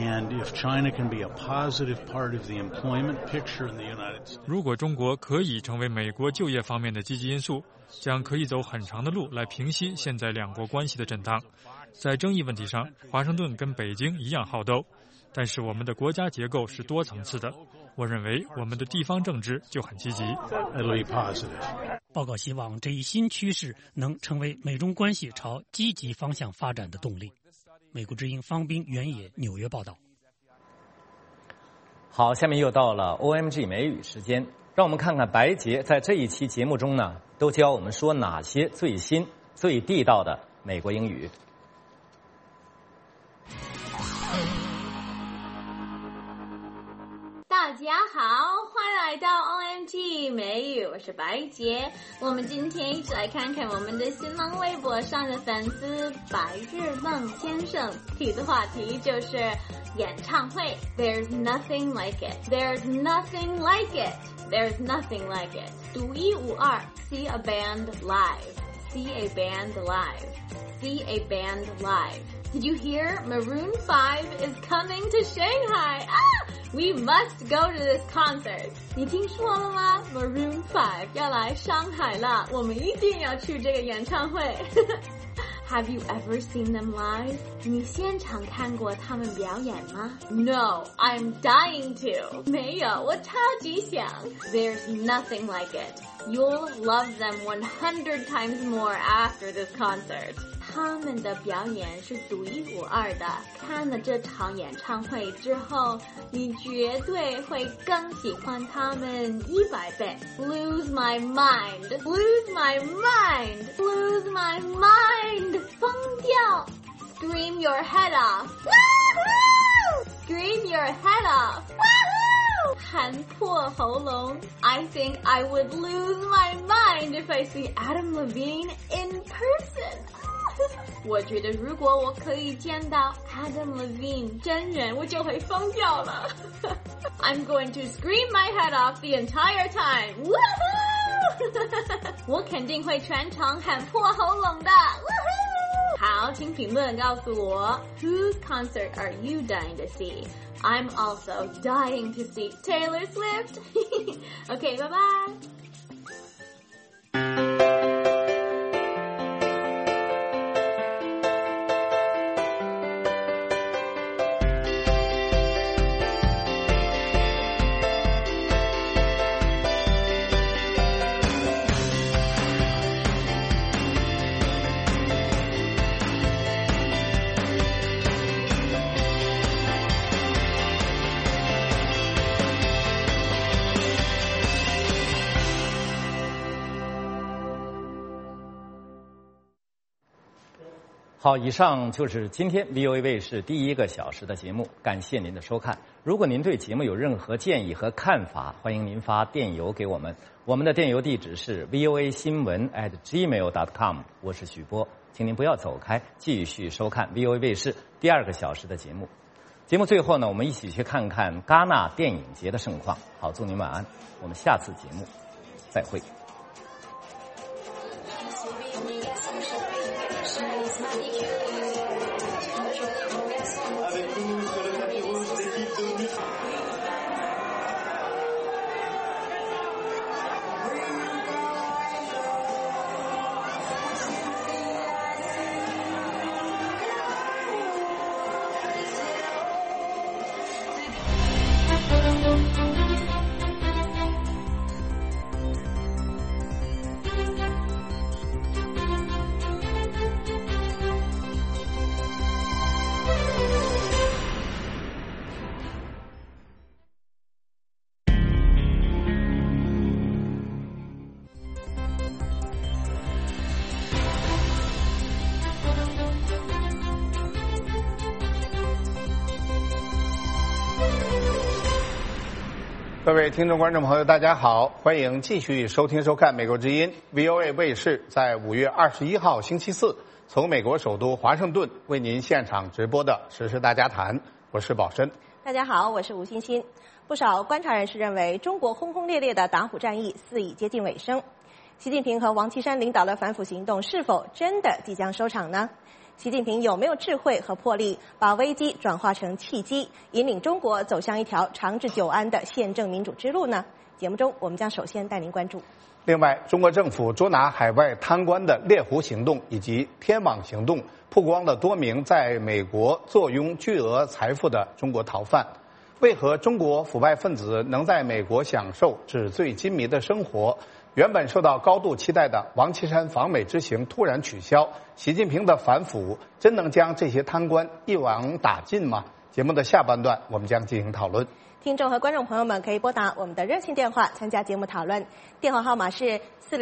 如果中国可以成为美国就业方面的积极因素，将可以走很长的路来平息现在两国关系的震荡。在争议问题上，华盛顿跟北京一样好斗，但是我们的国家结构是多层次的。我认为我们的地方政治就很积极。 报告希望这一新趋势能成为美中关系朝积极方向发展的动力。美国之音方斌、原野纽约报道。 好，下面又到了 OMG 美语时间，让我们看看白洁在这一期节目中呢，都教我们说哪些最新、最地道的美国英语。 大家好，欢迎来到 OMG 美语，我是白洁。我们今天一起来看看我们的新浪微博上的粉丝白日梦先生提的话题，就是演唱会。There's nothing like it. There's nothing like it. There's nothing like it. 独一无二 See a band live. See a band live. See a band live. Did you hear? Maroon 5 is coming to Shanghai. We must go to this concert. 你听说了吗？ Maroon 5要来上海了，我们一定要去这个演唱会。Have you ever seen them live? 你现场看过他们表演吗？ No, I'm dying to. 没有，我超级想。There's nothing like it. You'll love them 100 times more after this concert. 他们的表演是独一无二的，看了这场演唱会之后，你绝对会更喜欢他们100倍。Lose my mind, lose my mind, lose my mind. 疯掉 Scream your head off. Woohoo! Scream your head off. Woohoo! 喊破喉咙 I think I would lose my mind if I see Adam Levine in person. 我觉得如果我可以见到 Adam Levine 真人，我就会疯掉了。I'm going to scream my head off the entire time. Woohoo! 我肯定会全程喊破喉咙的。Woohoo! 好，请评论告诉我 Whose concert are you dying to see? I'm also dying to see Taylor Swift. Okay, bye bye. 好，以上就是今天 VOA 卫视第1个小时的节目，感谢您的收看。如果您对节目有任何建议和看法，欢迎您发电邮给我们，我们的电邮地址是 voasinwen@gmail.com。我是许波，请您不要走开，继续收看 VOA 卫视第2个小时的节目。节目最后呢，我们一起去看看戛纳电影节的盛况。好，祝您晚安，我们下次节目再会。 各位听众观众朋友大家好，欢迎继续收听收看美国之音 VOA 卫视在5月21号星期四从美国首都华盛顿为您现场直播的时事大家谈，我是宝申。 大家好，我是吴欣欣。不少观察人士认为，中国轰轰烈烈的打虎战役似已接近尾声。习近平和王岐山领导的反腐行动是否真的即将收场呢？习近平有没有智慧和魄力把危机转化成契机，引领中国走向一条长治久安的宪政民主之路呢？节目中我们将首先带您关注。 另外，中国政府捉拿海外贪官的猎狐行动以及天网行动曝光了多名在美国坐拥巨额财富的中国逃犯。为何中国腐败分子能在美国享受纸醉金迷的生活？原本受到高度期待的王岐山访美之行突然取消，习近平的反腐真能将这些贪官一网打尽吗？节目的下半段我们将进行讨论。 听众和观众朋友们可以拨打我们的热线电话参加节目讨论，电话号码是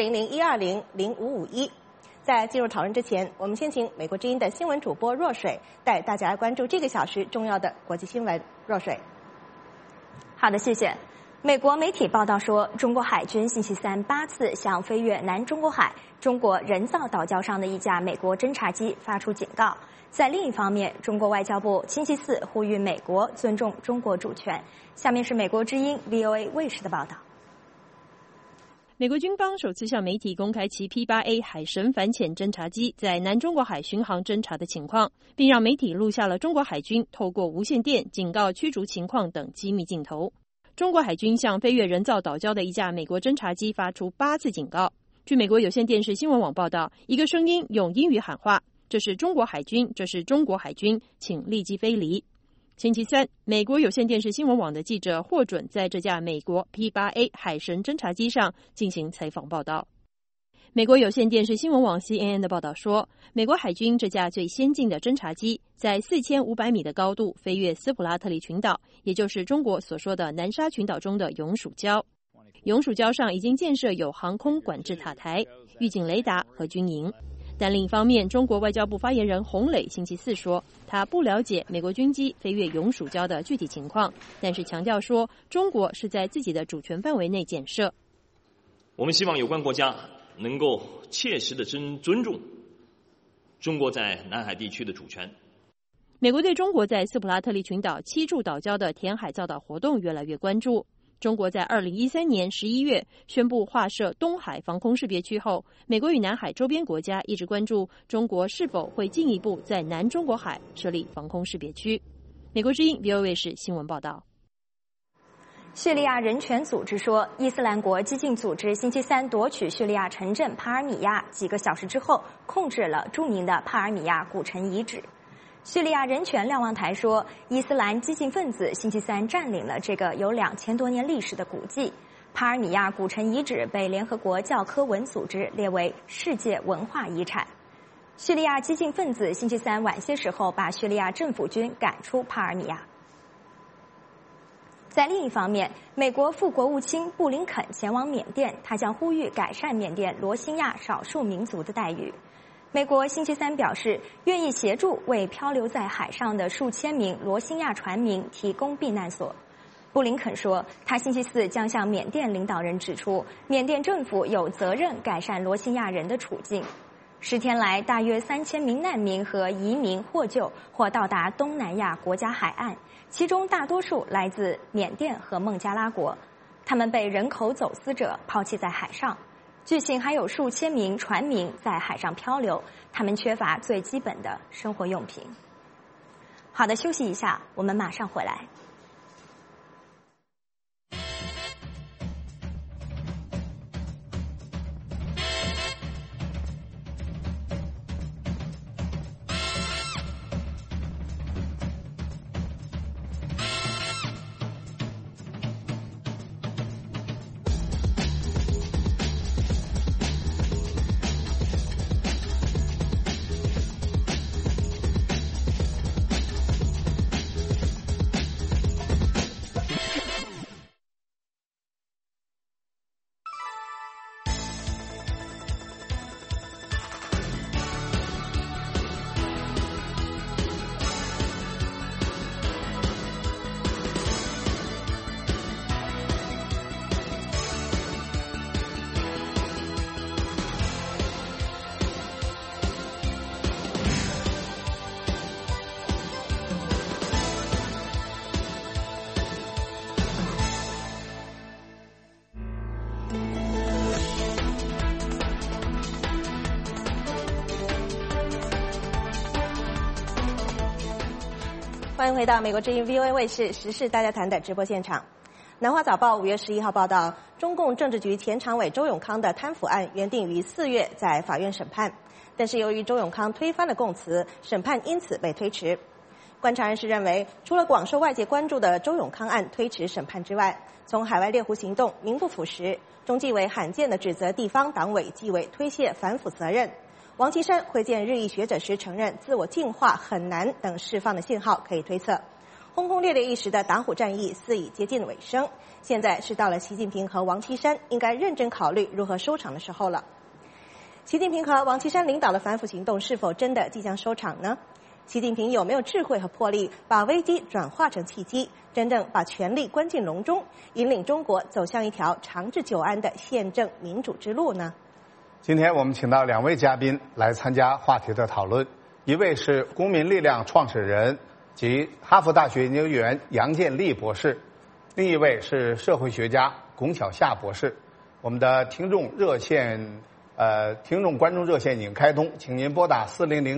400-120-0551。在进入讨论之前，我们先请美国之音的新闻主播若水带大家来关注这个小时重要的国际新闻。若水。 好的，谢谢。美国媒体报道说，中国海军星期三8次向飞越南中国海中国人造岛礁上的一架美国侦察机发出警告。在另一方面，中国外交部星期四呼吁美国尊重中国主权。下面是美国之音 VOA 卫视的报道。 美国军方首次向媒体公开其 P-8A 海神反潜侦察机在南中国海巡航侦察的情况，并让媒体录下了中国海军透过无线电警告驱逐情况等机密镜头。中国海军向飞越人造岛礁的一架美国侦察机发出8次警告。据美国有线电视新闻网报道，一个声音用英语喊话：“这是中国海军，这是中国海军，请立即飞离。”星期三，美国有线电视新闻网的记者获准在这架美国 P-8A 海神侦察机上进行采访报道。美国有线电视新闻网 CNN 的报道说，美国海军这架最先进的侦察机在4500米的高度飞越斯普拉特里群岛，也就是中国所说的南沙群岛中的永暑礁。永暑礁上已经建设有航空管制塔台、预警雷达和军营。但另一方面，中国外交部发言人洪磊星期四说，他不了解美国军机飞越永暑礁的具体情况，但是强调说，中国是在自己的主权范围内建设。 我们希望有关国家能够切实的尊重中国在南海地区的主权。 美国对中国在斯普拉特利群岛7处岛礁的填海造岛活动越来越关注。中国在2013年11月宣布划设东海防空识别区后，美国与南海周边国家一直关注中国是否会进一步在南中国海设立防空识别区。美国之音 VOA 卫视新闻报道。 叙利亚人权组织说，伊斯兰国激进组织星期三夺取叙利亚城镇帕尔米亚，几个小时之后控制了著名的帕尔米亚古城遗址。叙利亚人权瞭望台说，伊斯兰激进分子星期三占领了这个有2000多年历史的古迹。帕尔米亚古城遗址被联合国教科文组织列为世界文化遗产。叙利亚激进分子星期三晚些时候把叙利亚政府军赶出帕尔米亚。在另一方面，美国副国务卿布林肯前往缅甸，他将呼吁改善缅甸罗兴亚少数民族的待遇。 美国星期三表示，愿意协助为漂流在海上的数千名罗兴亚船民提供避难所。布林肯说，他星期四将向缅甸领导人指出，缅甸政府有责任改善罗兴亚人的处境。10天来，大约3000名难民和移民获救或到达东南亚国家海岸，其中大多数来自缅甸和孟加拉国。他们被人口走私者抛弃在海上。据悉，还有数千名船民在海上漂流，他们缺乏最基本的生活用品。好的，休息一下，我们马上回来。 欢迎回到美国之音 VOA 卫视时事大家谈的直播现场。南华早报5月11号报道，中共政治局前常委周永康的贪腐案原定于4月在法院审判，但是由于周永康推翻了供词，审判因此被推迟。观察人士认为，除了广受外界关注的周永康案推迟审判之外，从海外猎狐行动名不副实，中纪委罕见的指责地方党委纪委推卸反腐责任，王岐山会见日裔学者时承认自我净化很难等释放的信号可以推测。轰轰烈烈一时的打虎战役似已接近尾声，现在是到了习近平和王岐山应该认真考虑如何收场的时候了。习近平和王岐山领导的反腐行动是否真的即将收场呢？习近平有没有智慧和魄力把危机转化成契机，真正把权力关进笼中，引领中国走向一条长治久安的宪政民主之路呢？ 今天我们请到2位嘉宾来参加话题的讨论，一位是公民力量创始人及哈佛大学研究员杨建立博士，另一位是社会学家龚晓夏博士。我们的听众观众热线已经开通，请您拨打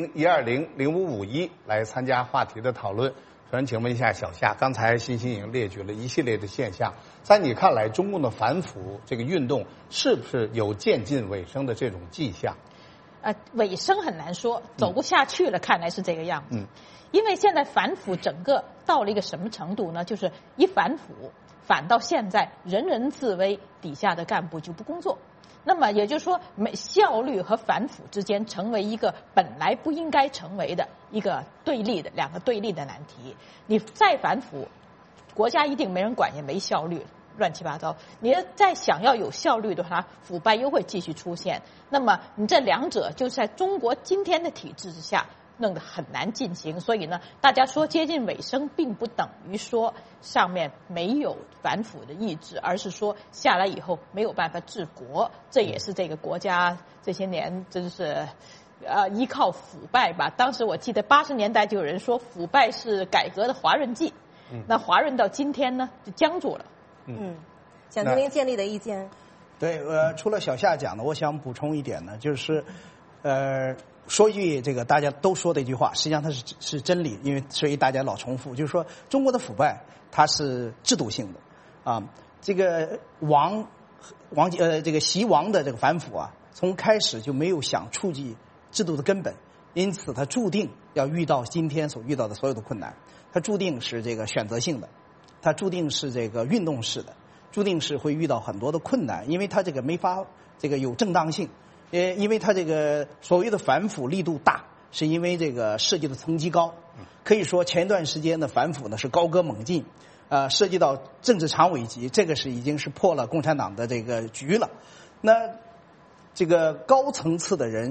400-120-0551来参加话题的讨论。首先请问一下小夏，刚才欣欣已经列举了一系列的现象，在你看来，中共的反腐这个运动是不是有渐近尾声的这种迹象？ 尾声很难说，走不下去了，看来是这个样子。因为现在反腐整个到了一个什么程度呢？就是一反腐，反到现在人人自危，底下的干部就不工作。那么也就是说，效率和反腐之间成为一个本来不应该成为的一个两个对立的难题。你再反腐，国家一定没人管，也没效率，乱七八糟。你再想要有效率的话，腐败又会继续出现。那么你这两者就在中国今天的体制之下弄得很难进行。所以呢，大家说接近尾声，并不等于说上面没有反腐的意志，而是说下来以后没有办法治国。这也是这个国家这些年真是依靠腐败吧。当时我记得80年代就有人说腐败是改革的华润剂，那华润到今天呢就僵住了。 想听听建立的意见。 对，除了小夏讲的，我想补充一点呢，就是说一句这个大家都说的一句话，实际上它是真理，因为所以大家老重复，就是说中国的腐败它是制度性的啊。这个这个习王的这个反腐啊，从开始就没有想触及制度的根本，因此它注定要遇到今天所遇到的所有的困难，它注定是这个选择性的，它注定是这个运动式的，注定是会遇到很多的困难，因为它这个没法这个有正当性。因为它这个所谓的反腐力度大，是因为这个涉及的层级高。可以说前一段时间的反腐呢是高歌猛进，涉及到政治常委级，这个是已经是破了共产党的这个局了。那这个高层次的人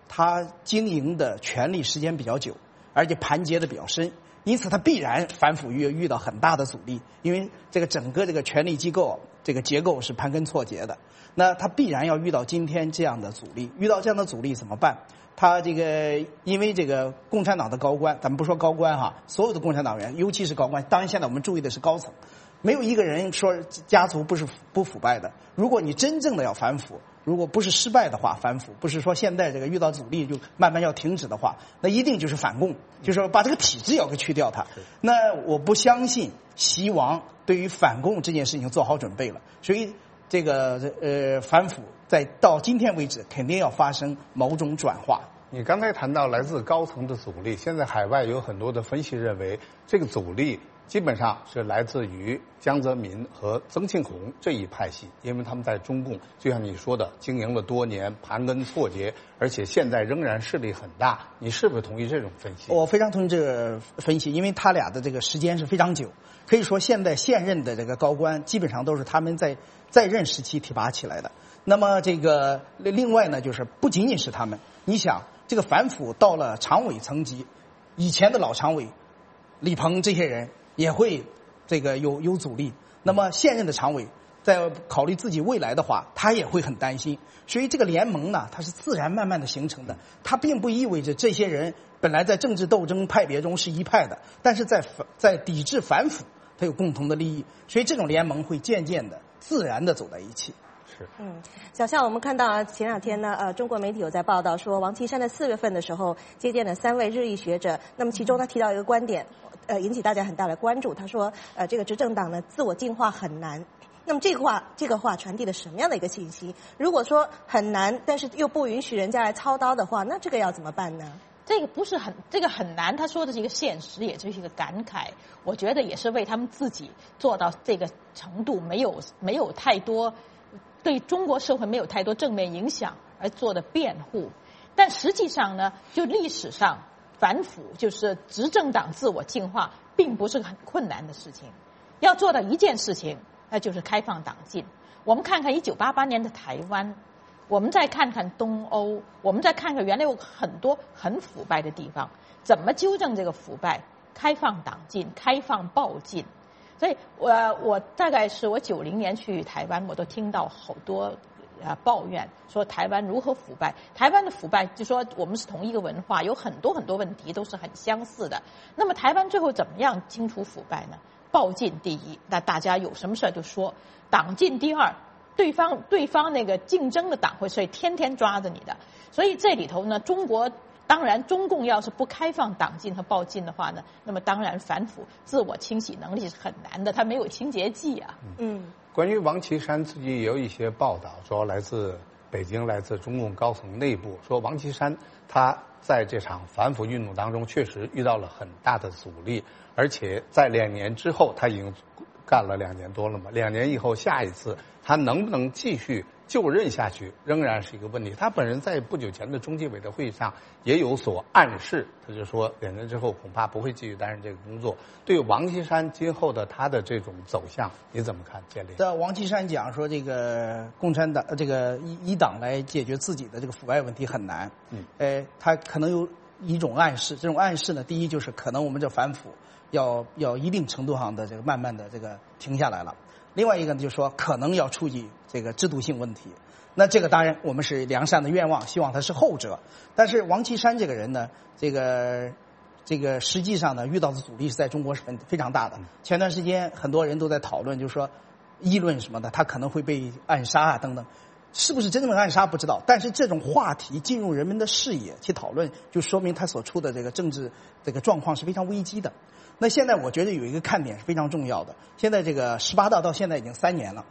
他经营的权力时间比较久，而且盘结的比较深，因此他必然反腐遇到很大的阻力，因为这个整个这个权力机构这个结构是盘根错节的，那他必然要遇到今天这样的阻力。遇到这样的阻力怎么办？他这个因为这个共产党的高官，咱们不说高官哈，所有的共产党员，尤其是高官，当然现在我们注意的是高层，没有一个人说家族不腐败的。如果你真正的要反腐，如果不是失败的话，反腐不是说现在这个遇到阻力就慢慢要停止的话，那一定就是反共，就是把这个体制要给去掉它。那我不相信习王对于反共这件事情做好准备了，所以这个反腐到今天为止肯定要发生某种转化。 你刚才谈到来自高层的阻力，现在海外有很多的分析认为，这个阻力基本上是来自于江泽民和曾庆红这一派系，因为他们在中共就像你说的经营了多年，盘根错节，而且现在仍然势力很大。你是不是同意这种分析？ 我非常同意这个分析，因为他俩的这个时间是非常久，可以说现任的这个高官基本上都是他们在任时期提拔起来的。那么这个另外呢，就是不仅仅是他们，你想这个反腐到了常委层级，以前的老常委李鹏这些人也会这个有阻力。那么现任的常委在考虑自己未来的话，他也会很担心。所以这个联盟呢，它是自然慢慢的形成的，它并不意味着这些人本来在政治斗争派别中是一派的，但是在抵制反腐，它有共同的利益，所以这种联盟会渐渐的自然的走在一起。 小夏，我们看到前两天呢，中国媒体有在报道说，王岐山在4月份的时候接见了3位日裔学者，那么其中他提到一个观点，引起大家很大的关注。他说，这个执政党呢，自我净化很难。那么这个话传递了什么样的一个信息？如果说很难，但是又不允许人家来操刀的话，那这个要怎么办呢？ 这个很难，他说的是一个现实，也就是一个感慨。我觉得也是为他们自己做到这个程度，没有太多对中国社会没有太多正面影响而做的辩护。但实际上呢，就历史上反腐就是执政党自我净化，并不是很困难的事情。要做到一件事情，那就是开放党禁。我们看看1988年的台湾，我们再看看东欧，我们再看看原来有很多很腐败的地方，怎么纠正这个腐败？开放党禁，开放报禁。所以我大概是我90年去台湾，我都听到好多抱怨，说台湾如何腐败。台湾的腐败就说我们是同一个文化，有很多问题都是很相似的。那么台湾最后怎么样清除腐败呢？报禁第一，那大家有什么事就说；党禁第二，对方那个竞争的党会所以天天抓着你的。所以这里头呢，当然，中共要是不开放党禁和报禁的话呢，那么当然反腐自我清洗能力是很难的，他没有清洁剂啊。 关于王岐山自己也有一些报道，说来自北京、来自中共高层内部，说王岐山他在这场反腐运动当中确实遇到了很大的阻力，而且在2年之后，他已经干了2年多了嘛，2年以后下一次他能不能继续就任下去，仍然是一个问题。他本人在不久前的中纪委的会议上也有所暗示，他就说2年之后恐怕不会继续担任这个工作。对王岐山今后的他的这种走向，你怎么看？建立在王岐山讲说，这个共产党这个一党来解决自己的这个腐败问题很难。他可能有一种暗示，这种暗示呢，第一就是可能我们这反腐要一定程度上的这个慢慢的这个停下来了。另外一个呢，就是说可能要触及这个制度性问题。那这个当然我们是良善的愿望，希望他是后者。但是王岐山这个人呢，这个实际上呢，遇到的阻力是在中国是非常大的。前段时间很多人都在讨论，就是说议论什么的，他可能会被暗杀啊等等。是不是真正的暗杀不知道，但是这种话题进入人们的视野去讨论，就说明他所处的这个政治这个状况是非常危机的。那现在我觉得有一个看点是非常重要的，现在这个18大到现在已经3年了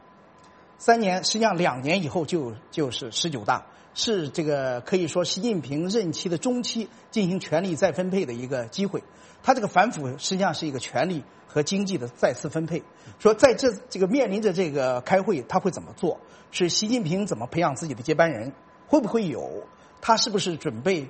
，3年实际上2年以后就是19大，是这个可以说习近平任期的中期进行权力再分配的一个机会。他这个反腐实际上是一个权力和经济的再次分配。说在这个面临着这个开会，他会怎么做？是习近平怎么培养自己的接班人？会不会有？他是不是准备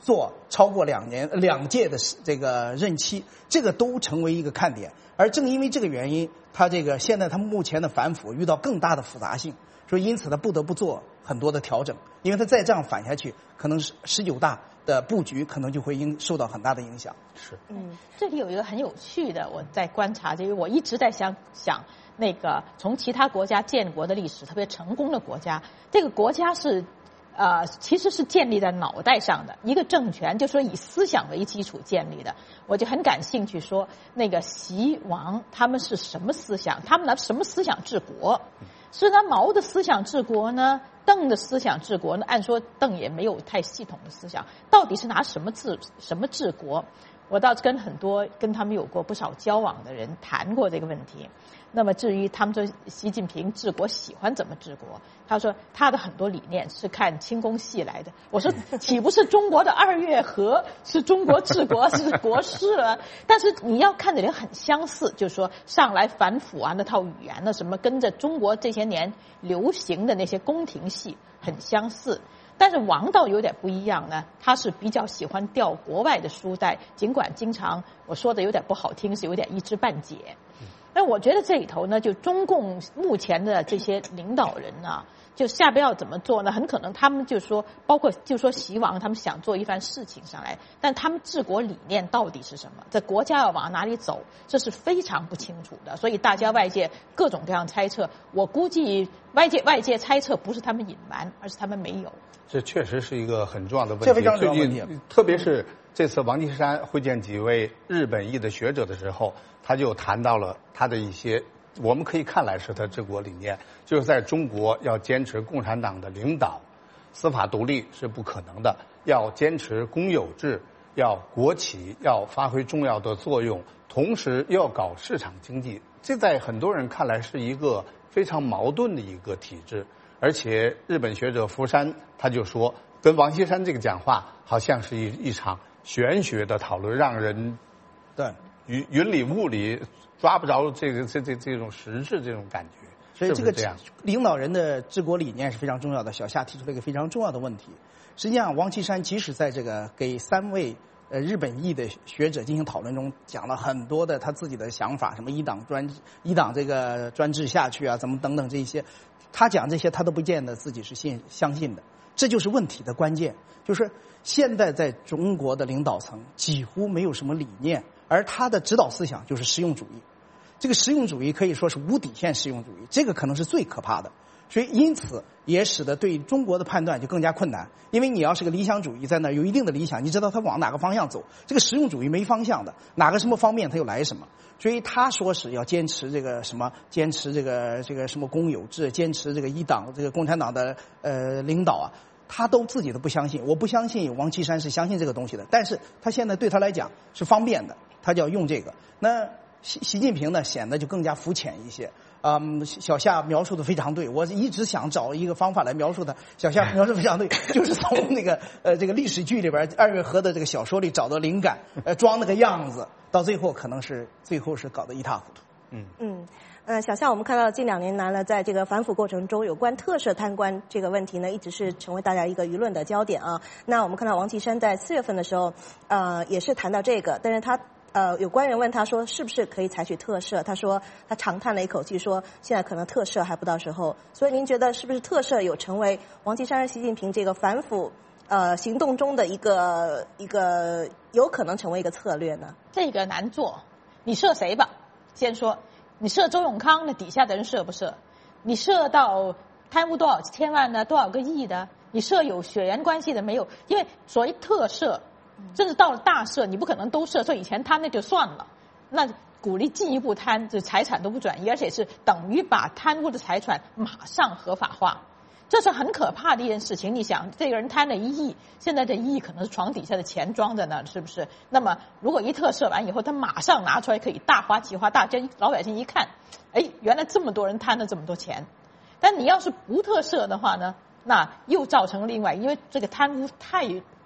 做超过两届的这个任期，这个都成为一个看点。而正因为这个原因，现在他目前的反腐遇到更大的复杂性，所以因此他不得不做很多的调整，因为他再这样反下去，可能19大的布局可能就会受到很大的影响。 是， 这里有一个很有趣的，我在观察，因为我一直在想那个从其他国家建国的历史，特别成功的国家，这个国家是其实是建立在脑袋上的一个政权，就说以思想为基础建立的。我就很感兴趣说，那个习王他们是什么思想？他们拿什么思想治国？是拿毛的思想治国呢？邓的思想治国呢？按说邓也没有太系统的思想，到底是拿什么治国？我倒跟很多跟他们有过不少交往的人谈过这个问题。那么至于他们说习近平治国喜欢怎么治国，他说他的很多理念是看清宫戏来的。我说岂不是中国的2月河是中国治国是国师了？但是你要看的人很相似，就是说上来反腐啊那套语言呢，什么跟着中国这些年流行的那些宫廷戏很相似。但是王倒有点不一样呢，他是比较喜欢调国外的书带，尽管经常我说的有点不好听，是有点一知半解。那我觉得这里头呢，就中共目前的这些领导人呢，就下边要怎么做呢？很可能他们就说，包括就说习王他们想做一番事情上来，但他们治国理念到底是什么？这国家要往哪里走，这是非常不清楚的。所以大家外界各种各样猜测，我估计外界猜测不是他们隐瞒，而是他们没有。 这确实是一个很重要的问题， 这非常重要的问题。 特别是这次王岐山会见几位日本裔的学者的时候，他就谈到了他的一些我们可以看来是他治国理念，就是在中国要坚持共产党的领导，司法独立是不可能的，要坚持公有制，要国企要发挥重要的作用，同时又要搞市场经济。这在很多人看来是一个非常矛盾的一个体制。而且日本学者福山他就说，跟王岐山这个讲话好像是一场玄学的讨论，让人对云里雾里抓不着这种实质这种感觉。 所以这个是样领导人的治国理念是非常重要的。小夏提出了一个非常重要的问题。实际上，王岐山即使在这个给3位日本裔的学者进行讨论中，讲了很多的他自己的想法，什么一党这个专制下去啊，怎么等等这些，他讲这些他都不见得自己是相信的。这就是问题的关键，就是现在在中国的领导层几乎没有什么理念，而他的指导思想就是实用主义。这个实用主义可以说是无底线实用主义，这个可能是最可怕的。所以因此也使得对中国的判断就更加困难，因为你要是个理想主义在那儿有一定的理想，你知道他往哪个方向走，这个实用主义没方向的，哪个什么方面他又来什么。所以他说是要坚持这个什么，坚持这个什么公有制，坚持这个一党这个共产党的领导啊，他都自己都不相信。我不相信王岐山是相信这个东西的，但是他现在对他来讲是方便的，他就要用这个。那习近平呢，显得就更加肤浅一些。小夏描述的非常对，我一直想找一个方法来描述它。小夏描述非常对，就是从那个这个历史剧里边2月河的这个小说里找到灵感，装那个样子，到最后可能是搞得一塌糊涂。 小夏，我们看到近2年来呢，在这个反腐过程中，有关特赦贪官这个问题呢，一直是成为大家一个舆论的焦点啊。那我们看到王岐山在4月份的时候，也是谈到这个，但是他有官员问他说是不是可以采取特赦，他说他长叹了一口气说现在可能特赦还不到时候。所以您觉得是不是特赦有成为王岐山和习近平这个反腐行动中的一个有可能成为一个策略呢？ 这个难做，你赦谁吧？先说你赦周永康，那底下的人赦不赦？你赦到贪污多少千万呢？多少个亿的？你赦有血缘关系的没有？因为所谓特赦甚至到了大赦，你不可能都赦，所以以前贪那就算了，那鼓励进一步贪，这财产都不转移，而且是等于把贪污的财产马上合法化，这是很可怕的一件事情。你想，这个人贪了1亿，现在这1亿可能是床底下的钱装在那儿，是不是？那么如果一特赦完以后，他马上拿出来可以大花齐花，大家老百姓一看，哎，原来这么多人贪了这么多钱。但你要是不特赦的话呢，那又造成另外，因为这个贪污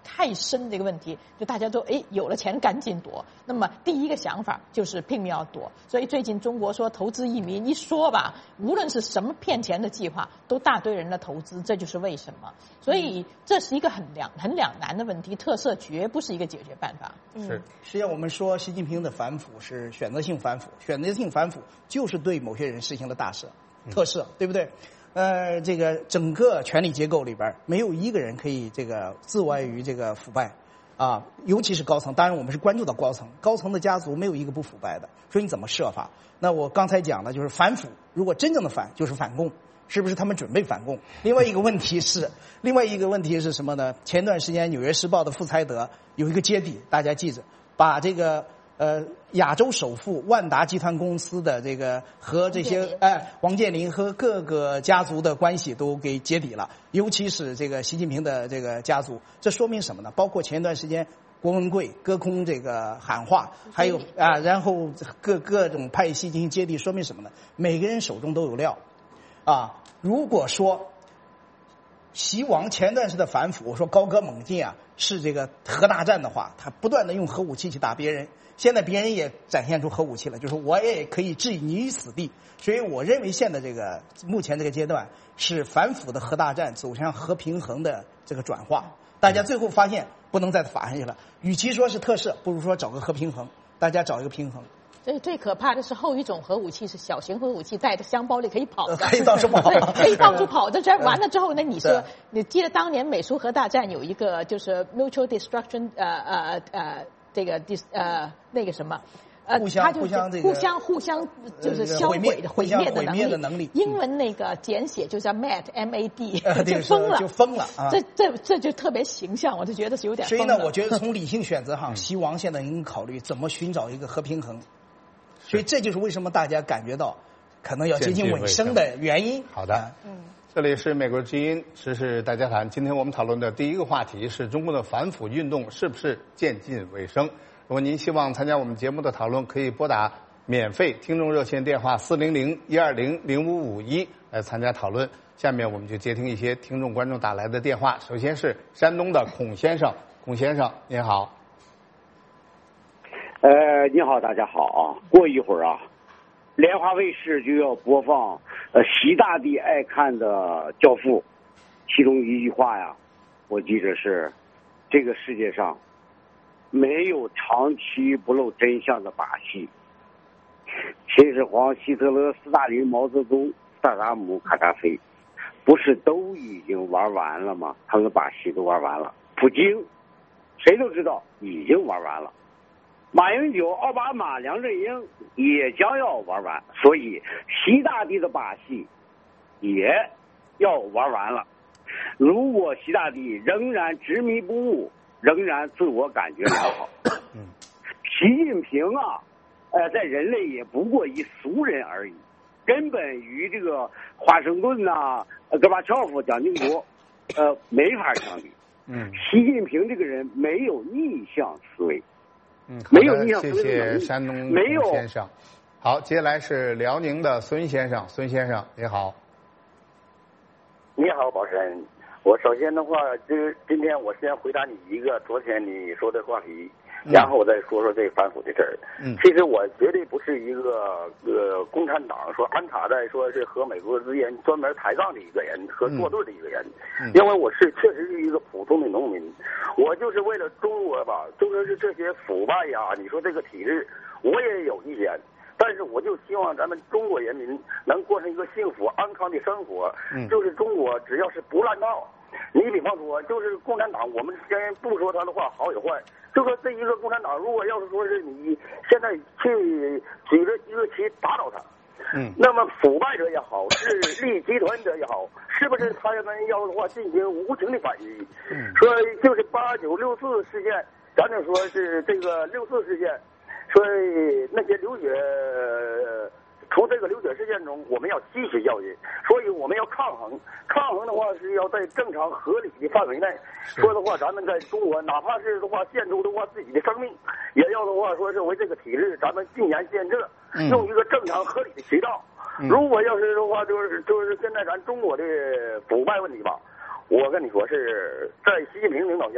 太深这个问题，就大家都有了钱赶紧躲。那么第一个想法就是拼命要躲。所以最近中国说投资移民一说吧，无论是什么骗钱的计划，都大堆人的投资，这就是为什么。所以这是一个很两难的问题，特赦绝不是一个解决办法。 实际上我们说习近平的反腐是选择性反腐，选择性反腐就是对某些人实行了大赦、特赦，对不对？这个整个权力结构里边没有一个人可以这个自外于这个腐败啊，尤其是高层。当然我们是关注到高层的家族没有一个不腐败的，所以你怎么设法？那我刚才讲的就是反腐，如果真正的反就是反共，是不是他们准备反共？另外一个问题是什么呢？前段时间《纽约时报》的傅才德有一个揭底，大家记着，把这个亚洲首富万达集团公司的这个和这些王健林和各个家族的关系都给揭底了，尤其是这个习近平的这个家族。这说明什么呢？包括前段时间郭文贵隔空这个喊话，还有然后各种派系进行揭底，说明什么呢？每个人手中都有料啊。如果说习王前段时的反腐，我说高歌猛进啊，是这个核大战的话，他不断的用核武器去打别人，现在别人也展现出核武器了，就是我也可以置你于死地。所以我认为现在这个目前这个阶段是反腐的核大战走向核平衡的这个转化。大家最后发现不能再打下去了，与其说是特赦，不如说找个核平衡，大家找一个平衡。 所以最可怕的是后一种核武器是小型核武器，带着箱包里可以跑的， 可以到处跑， 可以到处跑。这完了之后呢？你说，你记得当年美苏核大战有一个就是 mutual destruction， 这个那个什么。 互相就是销毁的能力。英文那个简写就叫 MAD， 就疯了。这就特别形象，我就觉得是有点疯了。 所以呢，我觉得从理性选择上，习王现在应考虑怎么寻找一个核平衡。所以这就是为什么大家感觉到可能要接近尾声的原因。 好的，这里是美国之音时事大家谈。今天我们讨论的第一个话题是中国的反腐运动是不是渐近尾声？如果您希望参加我们节目的讨论，可以拨打免费听众热线电话400-120-0551来参加讨论。下面我们就接听一些听众观众打来的电话。首先是山东的孔先生，孔先生您好。 你好，大家好啊！过一会儿啊，莲花卫视就要播放习大帝爱看的《教父》，其中一句话呀，我记着是这个世界上没有长期不露真相的把戏。秦始皇、希特勒、斯大林、毛泽东、萨达姆、卡扎菲，不是都已经玩完了吗？他们的把戏都玩完了。普京，谁都知道已经玩完了。马英九、奥巴马、梁振英也将要玩完，所以习大帝的把戏也要玩完了。如果习大帝仍然执迷不悟，仍然自我感觉良好，习近平啊，在人类也不过一俗人而已，根本与这个华盛顿呐、戈巴乔夫、蒋经国，没法相比。习近平这个人没有逆向思维。没有逆向思维的能力。 谢谢山东没有先生。好，接下来是辽宁的孙先生，孙先生你好。 你好，宝山。我首先的话，今天我先回答你一个昨天你说的话题，然后我再说说这个反腐的事儿。其实我绝对不是一个共产党说安插在说是和美国之间专门抬杠的一个人和作对的一个人，因为我确实是一个普通的农民，我就是为了中国吧，就说是这些腐败呀，你说这个体制，我也有意见。但是我就希望咱们中国人民能过上一个幸福安康的生活，就是中国只要是不烂道。你比方说，就是共产党，我们先不说他的话好与坏，就说这一个共产党，如果要是说是你现在去举着一个旗打倒他，那么腐败者也好，是利益集团者也好，是不是他们要的话进行无情的反击？说就是8964事件，咱就说是这个64事件。所以那些流血，从这个流血事件中，我们要吸取教训，所以我们要抗衡。抗衡的话是要在正常合理的范围内。说的话，咱们在中国，哪怕是的话献出的话自己的生命，也要的话说是为这个体制，咱们尽言献策，用一个正常合理的渠道。如果要是的话，就是现在咱中国的腐败问题吧，我跟你说是在习近平领导下，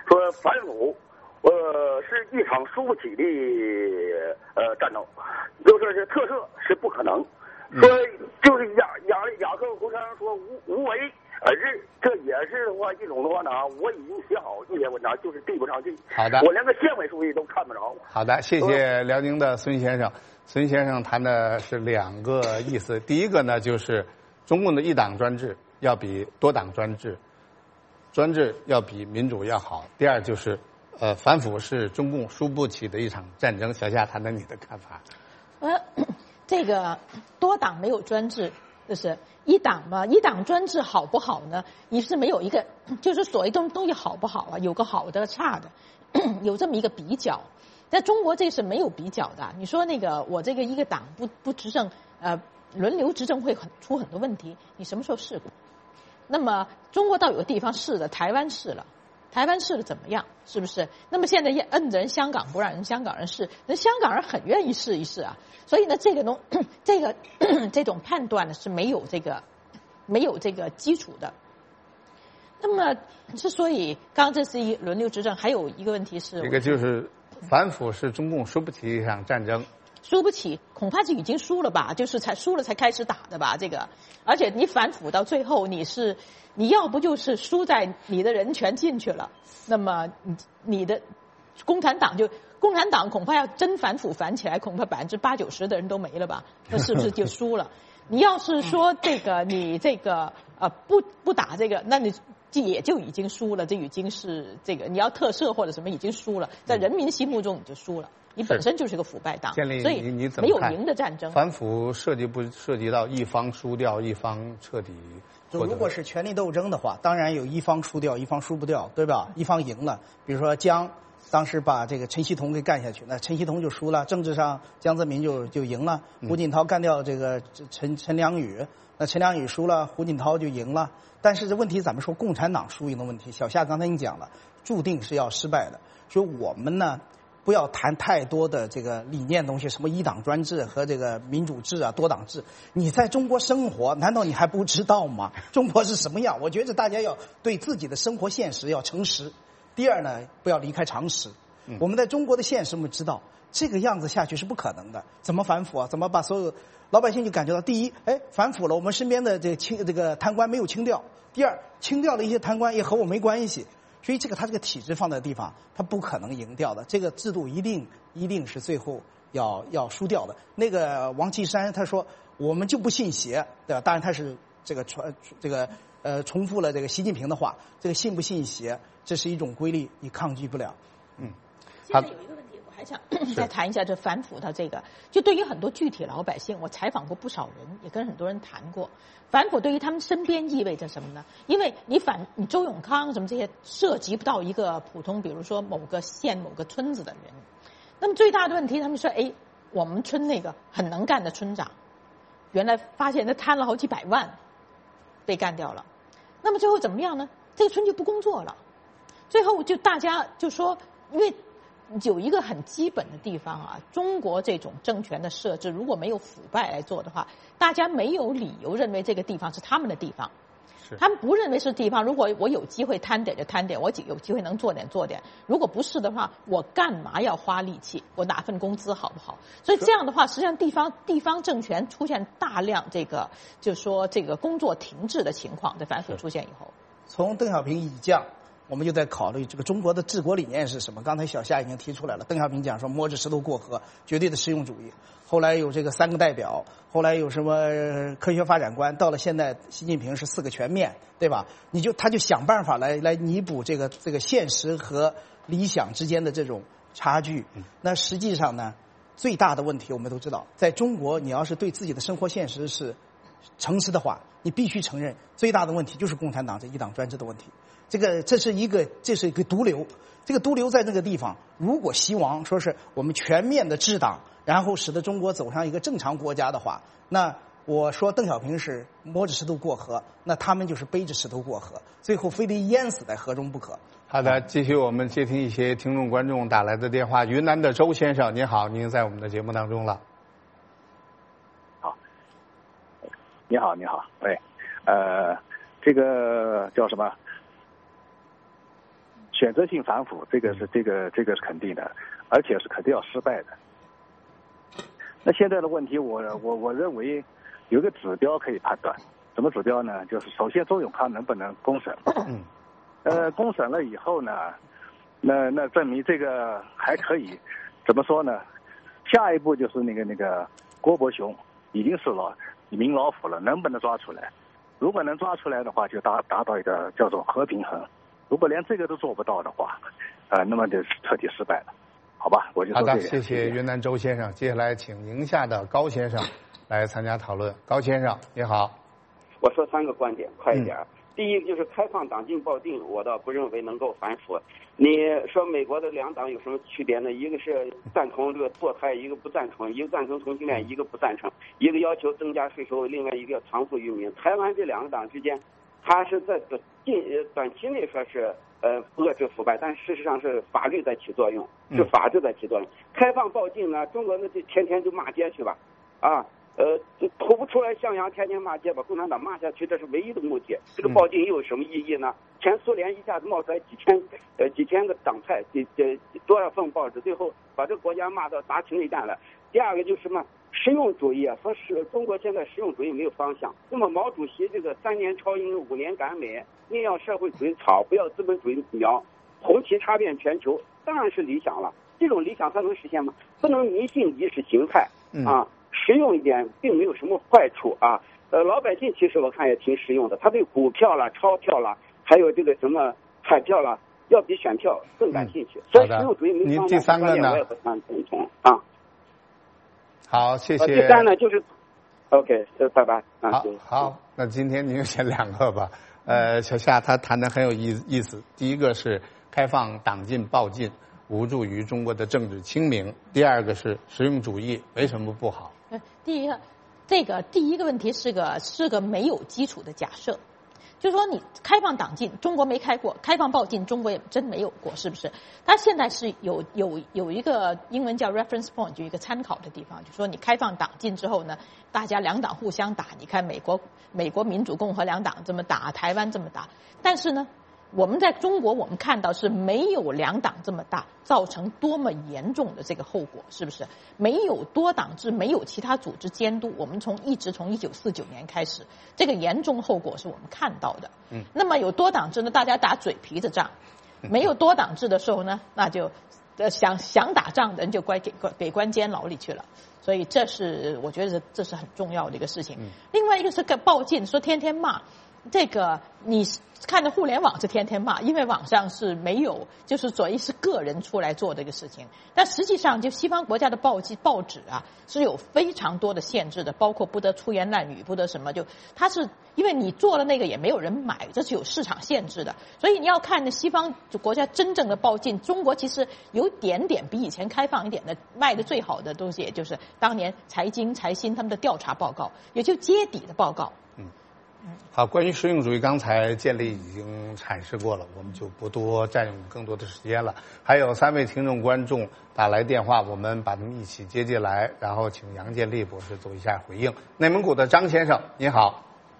说反腐，是一场输不起的战争，就说是特赦是不可能。说就是雅克胡先生说无为而治，这也是的话一种的话呢，我已经写好一篇文章，就是递不上去。 好的， 我连个县委书记都看不着。 好的，谢谢辽宁的孙先生。孙先生谈的是两个意思，第一个呢就是中共的一党专制要比多党专制要比民主要好。第二就是反腐是中共输不起的一场战争。小夏谈谈你的看法。 这个多党没有专制，就是一党嘛，一党专制好不好呢？你是没有一个，就是所谓东西好不好啊？有个好的差的，有这么一个比较。在中国这是没有比较的。你说那个我这个一个党不执政，轮流执政会出很多问题。你什么时候试过？那么中国倒有个地方试的，台湾试了。台湾试的怎么样？是不是？那么现在摁着人香港不让人香港人试，人香港人很愿意试一试啊。所以呢，这种判断呢是没有这个基础的。那么之所以刚刚这是一轮流执政，还有一个问题是， 这个就是反腐是中共输不起一场战争。 输不起，恐怕是已经输了吧？就是才输了才开始打的吧？这个，而且你反腐到最后，你要不就是输在你的人全进去了，那么你的共产党恐怕要真反腐反起来，恐怕80%-90%的人都没了吧？那是不是就输了？你要是说你不打这个，那你也就已经输了，这已经是你要特赦或者什么已经输了，在人民心目中你就输了。你本身就是个腐败党，所以没有赢的战争。 反腐涉及到一方输掉，一方彻底获得？ 如果是权力斗争的话，当然有一方输掉，一方输不掉，对吧？一方赢了，比如说江当时把这个陈锡同给干下去，那陈锡同就输了，政治上江泽民就赢了。胡锦涛干掉这个陈良宇，那陈良宇输了，胡锦涛就赢了。但是这问题咱们说共产党输赢的问题，小夏刚才已经讲了，注定是要失败的。所以我们呢，不要谈太多的这个理念东西，什么一党专制和这个民主制啊、多党制。你在中国生活，难道你还不知道吗？中国是什么样？我觉得大家要对自己的生活现实要诚实。第二呢，不要离开常识。我们在中国的现实，我们知道这个样子下去是不可能的。怎么反腐啊？怎么把所有老百姓就感觉到，第一，反腐了，我们身边的这个贪官没有清掉；第二，清掉了一些贪官也和我没关系。所以他这个体制放在的地方，他不可能赢掉的。这个制度一定是最后要输掉的。那个王岐山他说，我们就不信邪，对吧？当然他是重复了这个习近平的话，这个信不信邪，这是一种规律，你抗拒不了。 现在有一个问题，我还想再谈一下这反腐的这个。就对于很多具体老百姓，我采访过不少人，也跟很多人谈过。反腐对于他们身边意味着什么呢？因为你周永康什么这些涉及不到一个普通，比如说某个县某个村子的人。那么最大的问题，他们说，我们村那个很能干的村长，原来发现他贪了好几百万，被干掉了。那么最后怎么样呢？这个村就不工作了。最后就大家就说，因为有一个很基本的地方啊，中国这种政权的设置，如果没有腐败来做的话，大家没有理由认为这个地方是他们的地方。他们不认为是地方，如果我有机会贪点就贪点，我有机会能做点做点。如果不是的话，我干嘛要花力气？我拿份工资好不好？所以这样的话，实际上地方政权出现大量就是说这个工作停滞的情况，在反腐出现以后， 从邓小平以降，我们就在考虑这个中国的治国理念是什么。刚才小夏已经提出来了，邓小平讲说摸着石头过河，绝对的实用主义。后来有这个3个代表，后来有什么科学发展观，到了现在习近平是4个全面，对吧？他就想办法来弥补这个现实和理想之间的这种差距。那实际上呢，最大的问题我们都知道，在中国你要是对自己的生活现实是诚实的话，你必须承认最大的问题就是共产党这一党专制的问题。这是一个毒瘤，这个毒瘤在那个地方，如果希望说是我们全面的治党，然后使得中国走上一个正常国家的话，那我说邓小平是摸着石头过河，那他们就是背着石头过河，最后非得淹死在河中不可。 好的，继续我们接听一些听众观众打来的电话。云南的周先生，您好，您在我们的节目当中了。 好，你好，喂，这个叫什么？ 选择性反腐，这个是肯定的，而且是肯定要失败的。那现在的问题，我认为有个指标可以判断，什么指标呢？就是首先周永康能不能公审？公审了以后呢，那证明这个还可以，怎么说呢？下一步就是那个郭伯雄已经是名老虎了，能不能抓出来？如果能抓出来的话，就达到一个叫做和平衡。如果连这个都做不到的话，那么就彻底失败了。好吧，我就说这个。 好的，谢谢云南周先生。接下来请宁夏的高先生来参加讨论。高先生，你好。 我说3个观点，快一点。第一个就是开放党禁报禁，我倒不认为能够反腐。你说美国的2党有什么区别呢？一个是赞同这个堕胎，一个不赞同；一个赞成同性恋，一个不赞成；一个要求增加税收，另外一个要偿付渔民。台湾这2个党之间，它是在短期内说是遏制腐败，但事实上是法律在起作用，是法治在起作用。开放报禁呢，中国那就天天就骂街去吧，吐不出来象牙，天天骂街，把共产党骂下去，这是唯一的目的。这个报禁又有什么意义呢？前苏联一下子冒出来几千个党派，多少份报纸，最后把这个国家骂到打起内战了。第二个就是什么实用主义啊，说是中国现在实用主义没有方向。那么毛主席这个3年超英5年赶美，宁要社会主义草，不要资本主义苗，红旗插遍全球，当然是理想了。这种理想它能实现吗？不能迷信意识形态啊。实用一点并没有什么坏处啊。老百姓其实我看也挺实用的，他对股票啦、钞票啦，还有这个什么彩票啦，要比选票更感兴趣。所以实用主义没方向。 您第3个呢？ 我也不太认同啊。 好，谢谢。 第3呢就是 ，OK， 拜拜。 好，那今天您就选2个吧。小夏他谈的很有意思。第一个是开放党禁报禁，无助于中国的政治清明。第2个是实用主义，为什么不好？ 第一个问题是个没有基础的假设，就是说你开放党禁，中国没开过；开放报禁，中国也真没有过，是不是？它现在是有一个英文叫 reference point， 就一个参考的地方，就是说你开放党禁之后呢，大家2党互相打，你看美国民主共和2党这么打，台湾这么打，但是呢，我们在中国我们看到是没有2党这么大造成多么严重的这个后果，是不是？没有多党制，没有其他组织监督，我们一直从1949年开始，这个严重后果是我们看到的。那么有多党制呢，大家打嘴皮子仗；没有多党制的时候呢，那就想打仗的人就给关监牢里去了。所以我觉得这是很重要的一个事情。另外一个是个报禁，说天天骂。这个你看着互联网是天天骂，因为网上是没有，就是所谓是个人出来做这个事情。但实际上，就西方国家的报纸啊，是有非常多的限制的，包括不得粗言烂语，不得什么，就它是因为你做了那个也没有人买，这是有市场限制的。所以你要看西方国家真正的报禁，中国其实有点比以前开放一点的，卖的最好的东西，也就是当年财经财新他们的调查报告，也就揭底的报告。 好，关于实用主义，刚才建立已经阐释过了，我们就不多占用更多的时间了。还有3位听众观众打来电话，我们把他们一起接进来，然后请杨建立博士做一下回应。内蒙古的张先生，您好。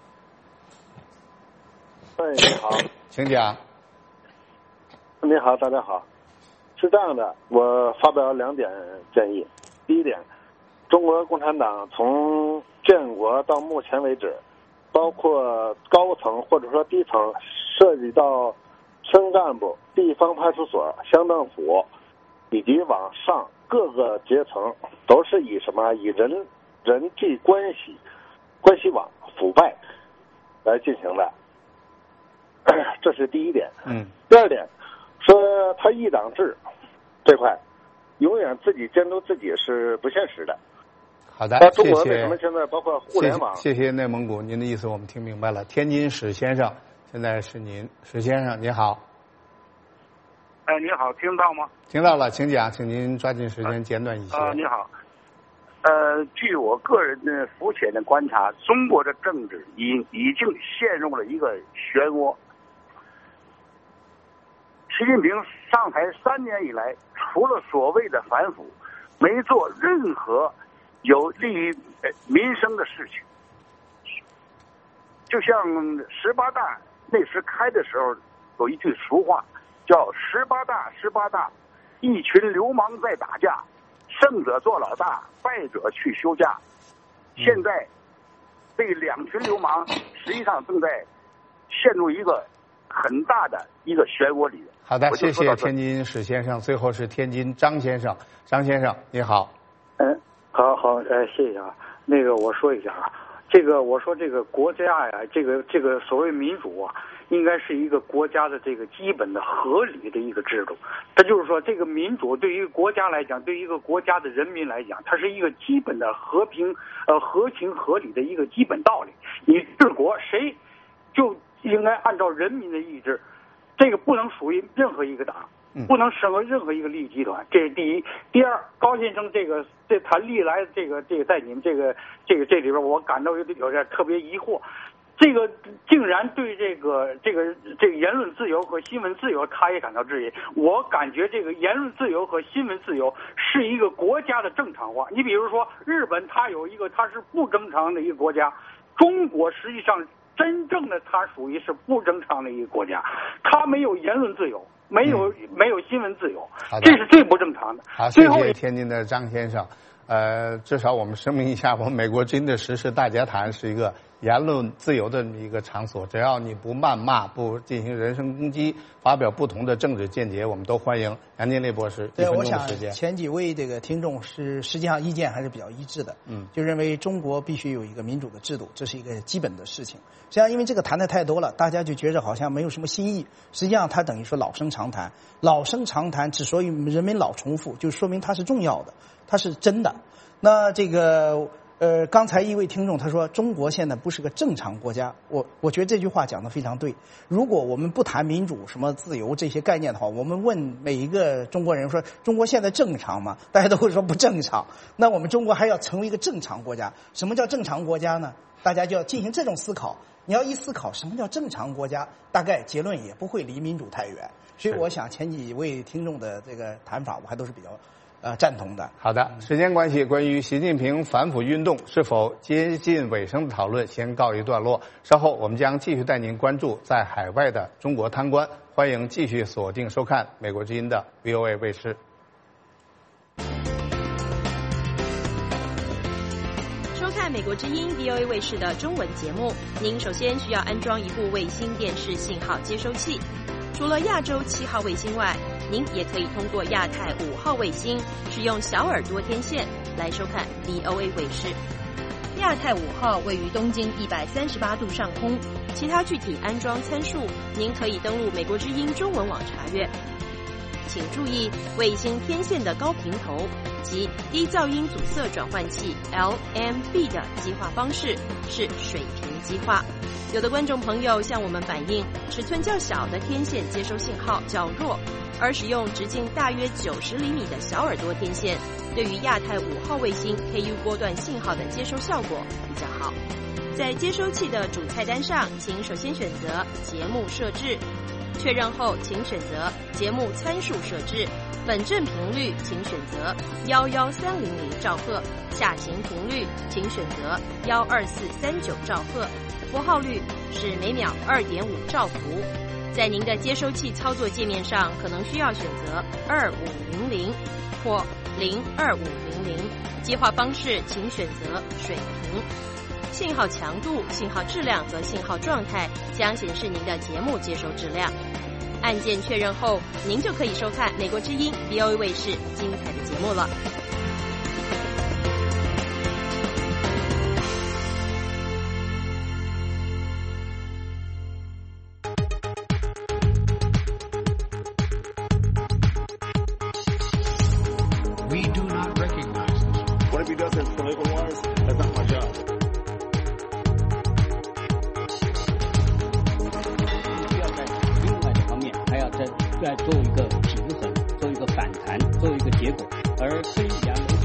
你好， 请讲。 你好，大家好。是这样的，我发表2点建议。第一点，中国共产党从建国到目前为止，包括高层或者说低层，涉及到村干部、地方派出所、乡政府，以及往上各个阶层，都是以什么？以人际关系网腐败来进行的，这是第一点。第2点，说他一党制这块，永远自己监督自己是不现实的。 好的， 中国为什么现在包括互联网？ 谢谢内蒙古，您的意思我们听明白了。天津史先生，现在是您，史先生您好。 你好，听到吗？ 听到了，请讲，请您抓紧时间，简短一些。 你好。据我个人的肤浅的观察，中国的政治已经陷入了一个漩涡。习近平上台3年以来，除了所谓的反腐，没做任何有利于民生的事情。就像18大那时开的时候，有一句俗话， 叫18大，一群流氓在打架，胜者做老大，败者去休假。现在这两群流氓实际上正在陷入一个很大的一个漩涡里。 好的，谢谢天津史先生。最后是天津张先生，张先生你好。 好，谢谢啊。那个我说一下啊，我说这个国家呀，这个所谓民主啊，应该是一个国家的这个基本的合理的一个制度。它就是说，这个民主对于国家来讲，对于一个国家的人民来讲，它是一个基本的和平、合情合理的一个基本道理。你治国，谁就应该按照人民的意志，这个不能属于任何一个党。不能审核任何一个利益集团，这是第一。第二，高先生他历来这个在你们这里边，我感到有点特别疑惑，这个竟然对这个言论自由和新闻自由，他也感到质疑。我感觉这个言论自由和新闻自由是一个国家的正常化。你比如说，日本它是不正常的一个国家，中国实际上真正的它属于是不正常的一个国家，它没有言论自由。没有新闻自由，这是最不正常的。 好，谢谢天津的张先生。至少我们声明一下，我们美国之音的时事大家谈是一个言论自由的一个场所，只要你不谩骂、不进行人身攻击，发表不同的政治见解，我们都欢迎。杨金烈博士，1分钟的时间。 我想前几位这个听众实际上意见还是比较一致的，就认为中国必须有一个民主的制度，这是一个基本的事情。实际上，因为这个谈的太多了，大家就觉着好像没有什么新意。实际上，它等于说老生常谈，老生常谈之所以人们老重复，就说明它是重要的，它是真的。那这个刚才一位听众他说中国现在不是个正常国家，我觉得这句话讲得非常对。如果我们不谈民主、什么自由这些概念的话，我们问每一个中国人说中国现在正常吗？大家都会说不正常。那我们中国还要成为一个正常国家，什么叫正常国家呢？大家就要进行这种思考。你要一思考什么叫正常国家，大概结论也不会离民主太远。所以我想前几位听众的这个谈法，我还都是比较赞同的。 好的，时间关系，关于习近平反腐运动是否接近尾声的讨论先告一段落。稍后我们将继续带您关注在海外的中国贪官。欢迎继续锁定收看美国之音的 VOA 卫视。 收看美国之音 VOA 卫视的中文节目，您首先需要安装一部卫星电视信号接收器。除了亚洲7号卫星外，您也可以通过亚太5号卫星使用小耳朵天线来收看 VOA 卫视。亚太5号位于东经138度上空，其他具体安装参数您可以登录美国之音中文网查阅。请注意，卫星天线的高频头及低噪音阻塞转换器 LMB 的激化方式是水平激化。有的观众朋友向我们反映，尺寸较小的天线接收信号较弱，而使用直径大约90厘米的小耳朵天线，对于亚太5号卫星 KU 波段信号的接收效果比较好。在接收器的主菜单上，请首先选择节目设置，确认后请选择节目参数设置，本振频率请选择11300兆赫，下行频率请选择12439兆赫，符号率是每秒2.5兆伏。在您的接收器操作界面上，可能需要选择2500或02500，激化方式请选择水平。信号强度、信号质量和信号状态将显示您的节目接收质量。按键确认后，您就可以收看美国之音 VOA 卫视精彩的节目了。 We do not recognize this. What if he does it political wise? That's not my job. 在做一个平衡，做一个反弹，做一个结果，而非两种。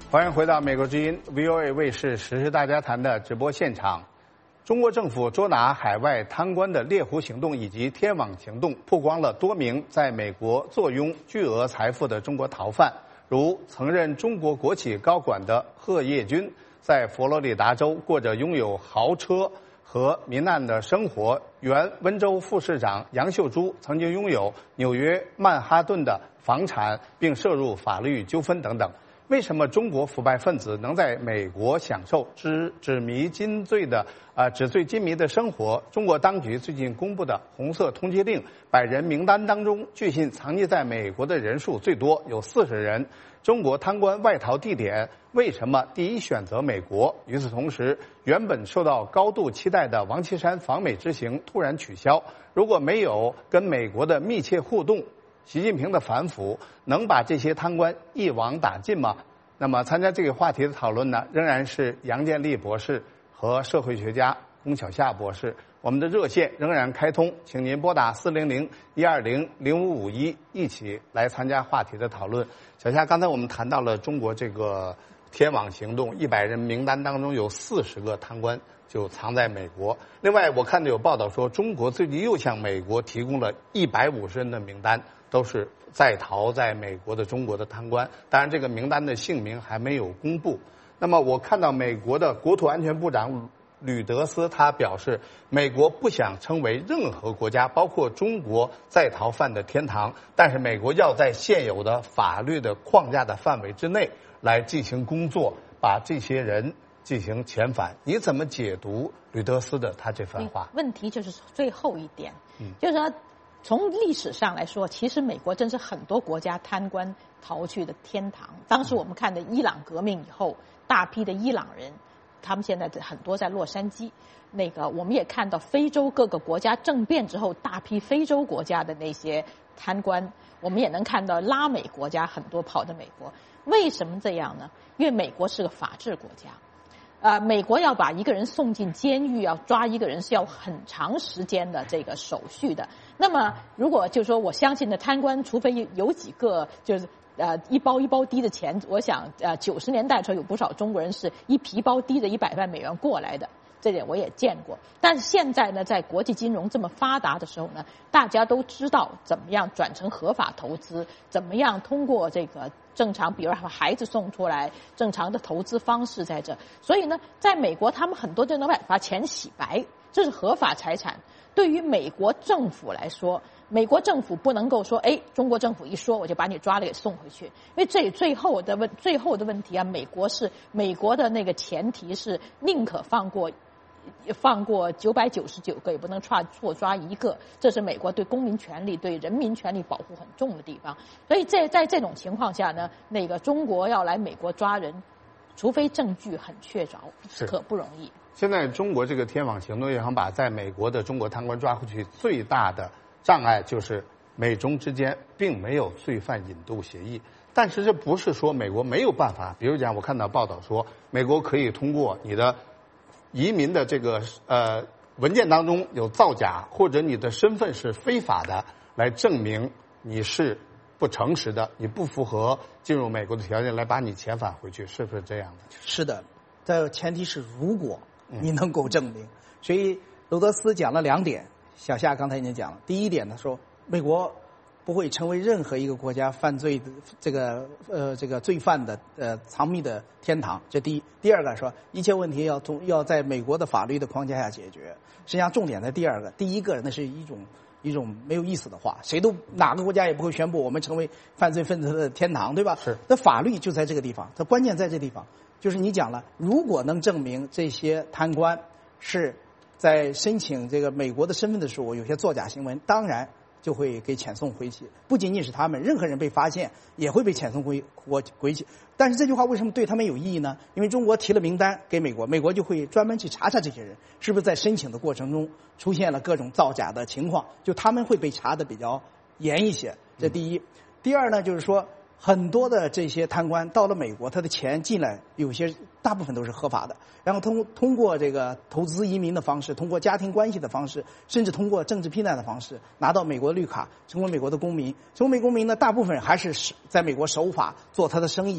欢迎回到美国之音 VOA 卫视时事大家谈的直播现场。中国政府捉拿海外贪官的猎狐行动以及天网行动，曝光了多名在美国坐拥巨额财富的中国逃犯，如曾任中国国企高管的贺业军，在佛罗里达州过着拥有豪车和糜烂的生活；原温州副市长杨秀珠曾经拥有纽约曼哈顿的房产，并涉入法律纠纷等等。为什么中国腐败分子能在美国享受纸醉金迷的生活？中国当局最近公布的红色通缉令100人名单当中，据信藏匿在美国的人数最多，有40人。中国贪官外逃地点为什么第一选择美国？与此同时，原本受到高度期待的王岐山访美之行突然取消。如果没有跟美国的密切互动，习近平的反腐能把这些贪官一网打尽吗？那么参加这个话题的讨论呢，仍然是杨建立博士和社会学家龚小夏博士。我们的热线仍然开通，请您拨打400-120-0551一起来参加话题的讨论。小夏，刚才我们谈到了中国这个天网行动，100人名单当中有40个贪官就藏在美国。另外，我看到有报道说，中国最近又向美国提供了150人的名单，都是在逃在美国的中国的贪官。当然，这个名单的姓名还没有公布。那么，我看到美国的国土安全部长吕德斯他表示，美国不想成为任何国家，包括中国在逃犯的天堂，但是美国要在现有的法律的框架的范围之内来进行工作，把这些人进行遣返。你怎么解读吕德斯的他这番话？ 问题就是最后一点，就是说从历史上来说，其实美国真是很多国家贪官逃去的天堂。当时我们看的伊朗革命以后，大批的伊朗人，他们现在很多在洛杉矶。我们也看到非洲各个国家政变之后，大批非洲国家的那些贪官，我们也能看到拉美国家很多跑到美国。为什么这样呢？因为美国是个法治国家。美国要把一个人送进监狱，要抓一个人是要很长时间的这个手续的。那么，如果就是说我相信的贪官，除非有几个就是一包一包提的钱，我想90年代的时候有不少中国人是一皮包提着100万美元过来的。这点我也见过，但是现在呢，在国际金融这么发达的时候呢，大家都知道怎么样转成合法投资，怎么样通过这个正常，比如把孩子送出来，正常的投资方式在这。所以呢，在美国他们很多就能把钱洗白，这是合法财产。对于美国政府来说，美国政府不能够说，中国政府一说我就把你抓了给送回去，因为这最后的问题啊，美国的那个前提是宁可放过999个，也不能错抓一个，这是美国对公民权利、对人民权利保护很重的地方。所以在这种情况下呢，中国要来美国抓人，除非证据很确凿，可不容易。 现在中国这个天网行动要想把在美国的中国贪官抓回去，最大的障碍就是美中之间并没有罪犯引渡协议。但是这不是说美国没有办法，比如讲我看到报道说，美国可以通过你的移民的这个文件当中有造假，或者你的身份是非法的，来证明你是不诚实的，你不符合进入美国的条件，来把你遣返回去，是不是这样的？ 是的，这前提是如果你能够证明。所以罗德斯讲了2点，小夏刚才已经讲了。第一点呢，说美国不会成为任何一个国家犯罪的这个罪犯的藏匿的天堂，这第一。第二个说一切问题要在美国的法律的框架下解决。实际上重点在第二个，第一个那是一种没有意思的话，哪个国家也不会宣布我们成为犯罪分子的天堂，对吧？是。那法律就在这个地方，它关键在这地方，就是你讲了，如果能证明这些贪官是在申请这个美国的身份的时候有些作假行为，当然就会给遣送回去。不仅仅是他们，任何人被发现也会被遣送回去。但是这句话为什么对他们有意义呢？因为中国提了名单给美国，美国就会专门去查查这些人是不是在申请的过程中出现了各种造假的情况，就他们会被查的比较严一些。这第一。第二呢，就是说很多的这些贪官到了美国，他的钱进来大部分都是合法的，然后通过这个投资移民的方式，通过家庭关系的方式，甚至通过政治避难的方式拿到美国绿卡，成为美国的公民。成为美国公民呢，大部分还是在美国守法做他的生意。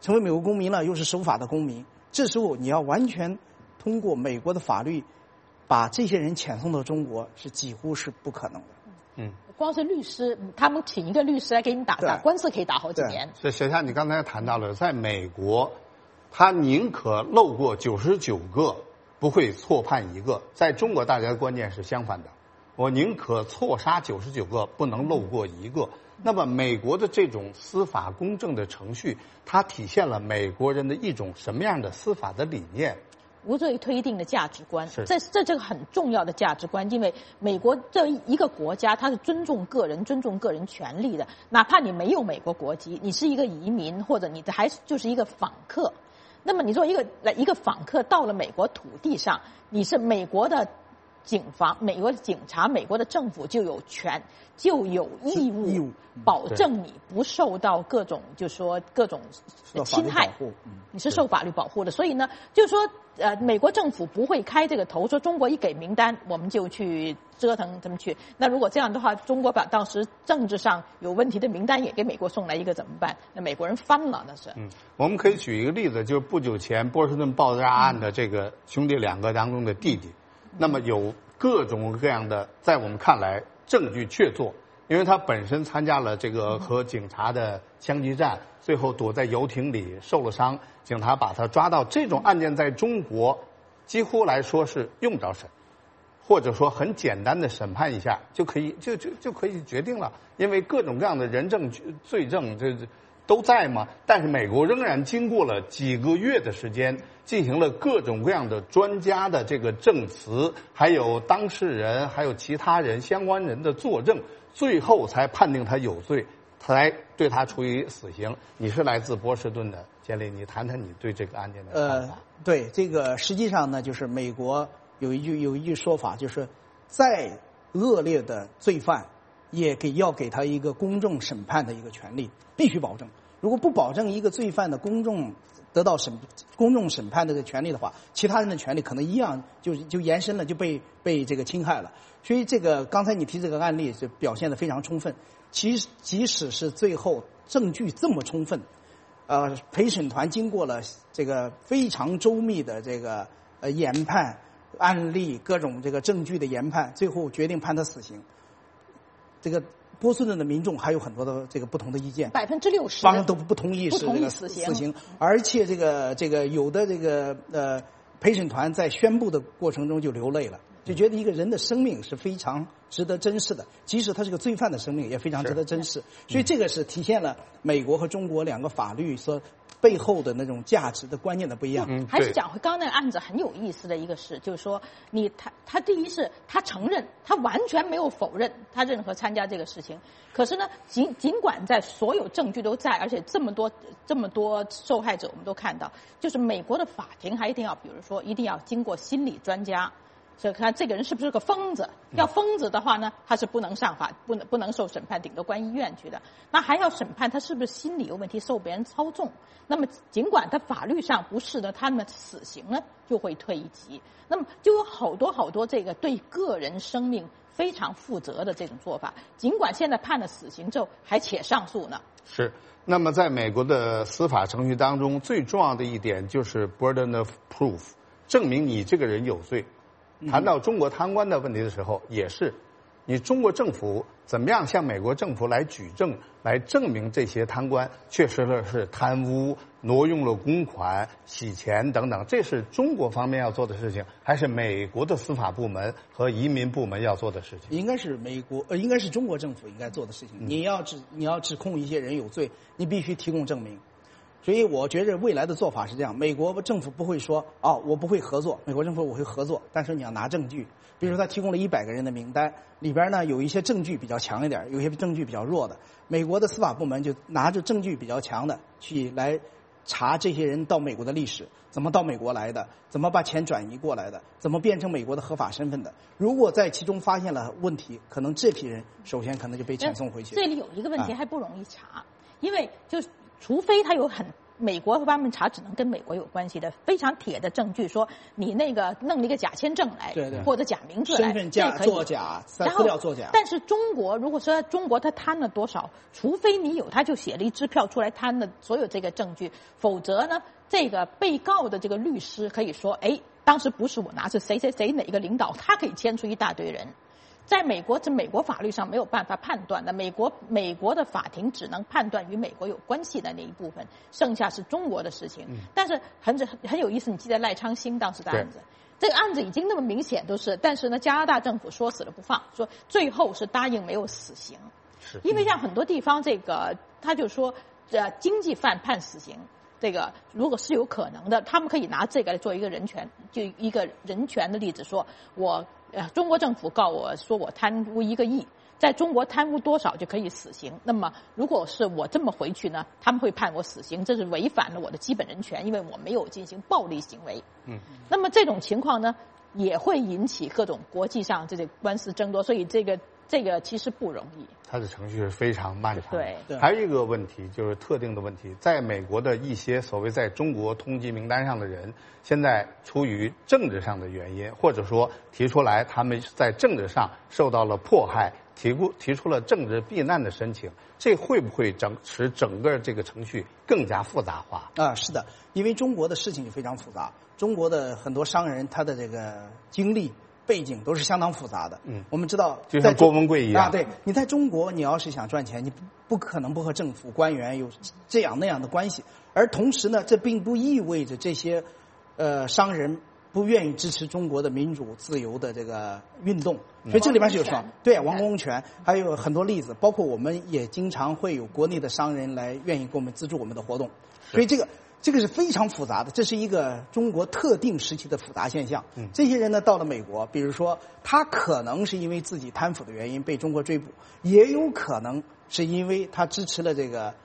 成为美国公民了，又是守法的公民，这时候你要完全通过美国的法律把这些人遣送到中国，是几乎是不可能的。 光是律师，他们请一个律师来给你打官司，可以打好几年。 是小夏，你刚才谈到了，在美国，他宁可漏过99个，不会错判一个。在中国，大家的观念是相反的，我宁可错杀99个，不能漏过一个。那么，美国的这种司法公正的程序，它体现了美国人的一种什么样的司法的理念？ 无罪推定的价值观，这个很重要的价值观，因为美国这一个国家，它是尊重个人权利的，哪怕你没有美国国籍，你是一个移民，或者你还就是一个访客，那么你作为一个访客到了美国土地上，你是美国的警方、美国的警察、美国的政府就有义务保证你不受到各种侵害，你是受法律保护的。所以呢，就是说美国政府不会开这个头，说中国一给名单我们就去折腾他们去。那如果这样的话，中国把当时政治上有问题的名单也给美国送来一个怎么办？那美国人翻了，那是。 我们可以举一个例子，就是不久前波士顿爆炸案的这个兄弟2个当中的弟弟，那么有各种各样的，在我们看来证据确凿，因为他本身参加了这个和警察的枪击战，最后躲在游艇里受了伤，警察把他抓到。这种案件在中国几乎来说是用不着审，或者说很简单的审判一下就可以决定了，因为各种各样的人证罪证这都在嘛。但是美国仍然经过了几个月的时间，进行了各种各样的专家的这个证词，还有当事人，还有其他人相关人的作证，最后才判定他有罪，才对他处以死刑。你是来自波士顿的建立，你谈谈你对这个案件的看法。 对这个实际上呢，就是美国有一句说法，就是再恶劣的罪犯也要给他一个公正审判的一个权利，必须保证。如果不保证一个罪犯的公众审判的权利的话，其他人的权利可能一样就延伸了，就被这个侵害了。所以这个刚才你提这个案例就表现得非常充分。即使是最后证据这么充分，陪审团经过了这个非常周密的这个研判案例各种这个证据的研判，最后决定判他死刑。这个波士顿的民众还有很多的这个不同的意见 ，60% 方都不同意是这个死刑，而且这个有的这个陪审团在宣布的过程中就流泪了，就觉得一个人的生命是非常值得珍视的，即使他是个罪犯的生命也非常值得珍视。所以这个是体现了美国和中国2个法律所背后的那种价值的观念的不一样。 还是讲回刚刚那个案子很有意思的一个事，就是说他第一是他承认，他完全没有否认他任何参加这个事情。可是呢，尽管在所有证据都在，而且这么多受害者我们都看到，就是美国的法庭还一定要，比如说一定要经过心理专家。所以看这个人是不是个疯子？要疯子的话呢，他是不能上法，不能受审判，顶多关医院去的。那还要审判他是不是心理有问题，受别人操纵。那么尽管他法律上不是的，他们死刑呢就会退一级。那么就有好多这个对个人生命非常负责的这种做法。尽管现在判了死刑之后，还且上诉呢。 是。那么在美国的司法程序当中，最重要的一点就是 burden of proof， 证明你这个人有罪。谈到中国贪官的问题的时候，也是你中国政府怎么样向美国政府来举证，来证明这些贪官确实是贪污、挪用了公款、洗钱等等，这是中国方面要做的事情，还是美国的司法部门和移民部门要做的事情？ 应该是应该是中国政府应该做的事情。你要指控一些人有罪，你必须提供证明。所以我觉得未来的做法是这样，美国政府不会说我不会合作，美国政府我会合作，但是你要拿证据。比如说他提供了100个人的名单，里边呢有一些证据比较强一点，有一些证据比较弱的，美国的司法部门就拿着证据比较强的去来查这些人到美国的历史，怎么到美国来的，怎么把钱转移过来的，怎么变成美国的合法身份的。如果在其中发现了问题，可能这批人首先可能就被遣送回去。 这里有一个问题还不容易查，因为就是除非他有很美国方面查只能跟美国有关系的非常铁的证据，说你那个弄了一个假签证来， 对或者假名字来， 身份作假，资料作假。 但是中国如果说中国他贪了多少，除非你有，他就写了一支票出来贪了所有这个证据，否则呢，这个被告的这个律师可以说，哎，当时不是我拿，是谁谁谁哪个领导，他可以牵出一大堆人。在美国，这美国法律上没有办法判断的，美国的法庭只能判断与美国有关系的那一部分，剩下是中国的事情。但是很有意思，你记得赖昌星当时的案子，这个案子已经那么明显都是，但是呢，加拿大政府说死了不放，说最后是答应没有死刑，因为像很多地方这个他就说，经济犯判死刑。这个如果是有可能的，他们可以拿这个来做一个人权，就一个人权的例子，说我中国政府告我说我贪污1个亿，在中国贪污多少就可以死刑。那么如果是我这么回去呢，他们会判我死刑，这是违反了我的基本人权，因为我没有进行暴力行为。那么这种情况呢，也会引起各种国际上这些官司争夺，所以这个其实不容易。 它的程序是非常漫长的。 对， 还有一个问题就是特定的问题，在美国的一些所谓在中国通缉名单上的人，现在出于政治上的原因，或者说提出来他们在政治上受到了迫害，提出了政治避难的申请，这会不会使整个这个程序更加复杂化？ 是的，因为中国的事情就非常复杂，中国的很多商人他的这个经历背景都是相当复杂的。我们知道， 就像郭文贵一样对，你在中国，你要是想赚钱，你不可能不和政府官员有这样那样的关系。而同时呢，这并不意味着这些商人不愿意支持中国的民主自由的这个运动。所以这里边是有说，对王公权，还有很多例子，包括我们也经常会有国内的商人来愿意给我们资助我们的活动。所以这个是非常复杂的，这是一个中国特定时期的复杂现象。这些人呢，到了美国，比如说他可能是因为自己贪腐的原因被中国追捕，也有可能是因为他支持了这个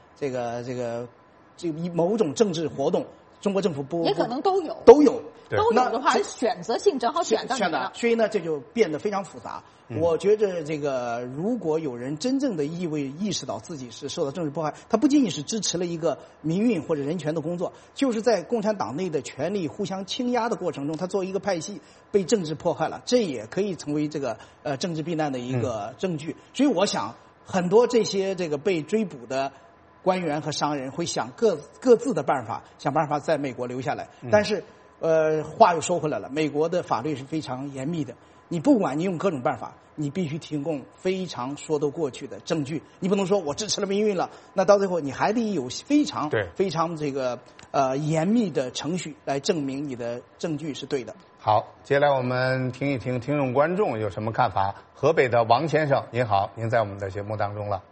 某种政治活动，中国政府也可能都有的话，选择性正好选到你了。 所以呢，这就变得非常复杂。我觉着这个，如果有人真正的意识到自己是受到政治迫害，他不仅仅是支持了一个民运或者人权的工作，就是在共产党内的权力互相倾压的过程中，他作为一个派系被政治迫害了，这也可以成为这个政治避难的一个证据。所以我想，很多这些这个被追捕的官员和商人会想各自的办法，想办法在美国留下来。但是话又说回来了，美国的法律是非常严密的。你不管你用各种办法，你必须提供非常说得过去的证据。你不能说我支持了民运了，那到最后你还得有非常这个严密的程序来证明你的证据是对的。 好，接下来我们听一听听众观众有什么看法。河北的王先生，您好，您在我们的节目当中了。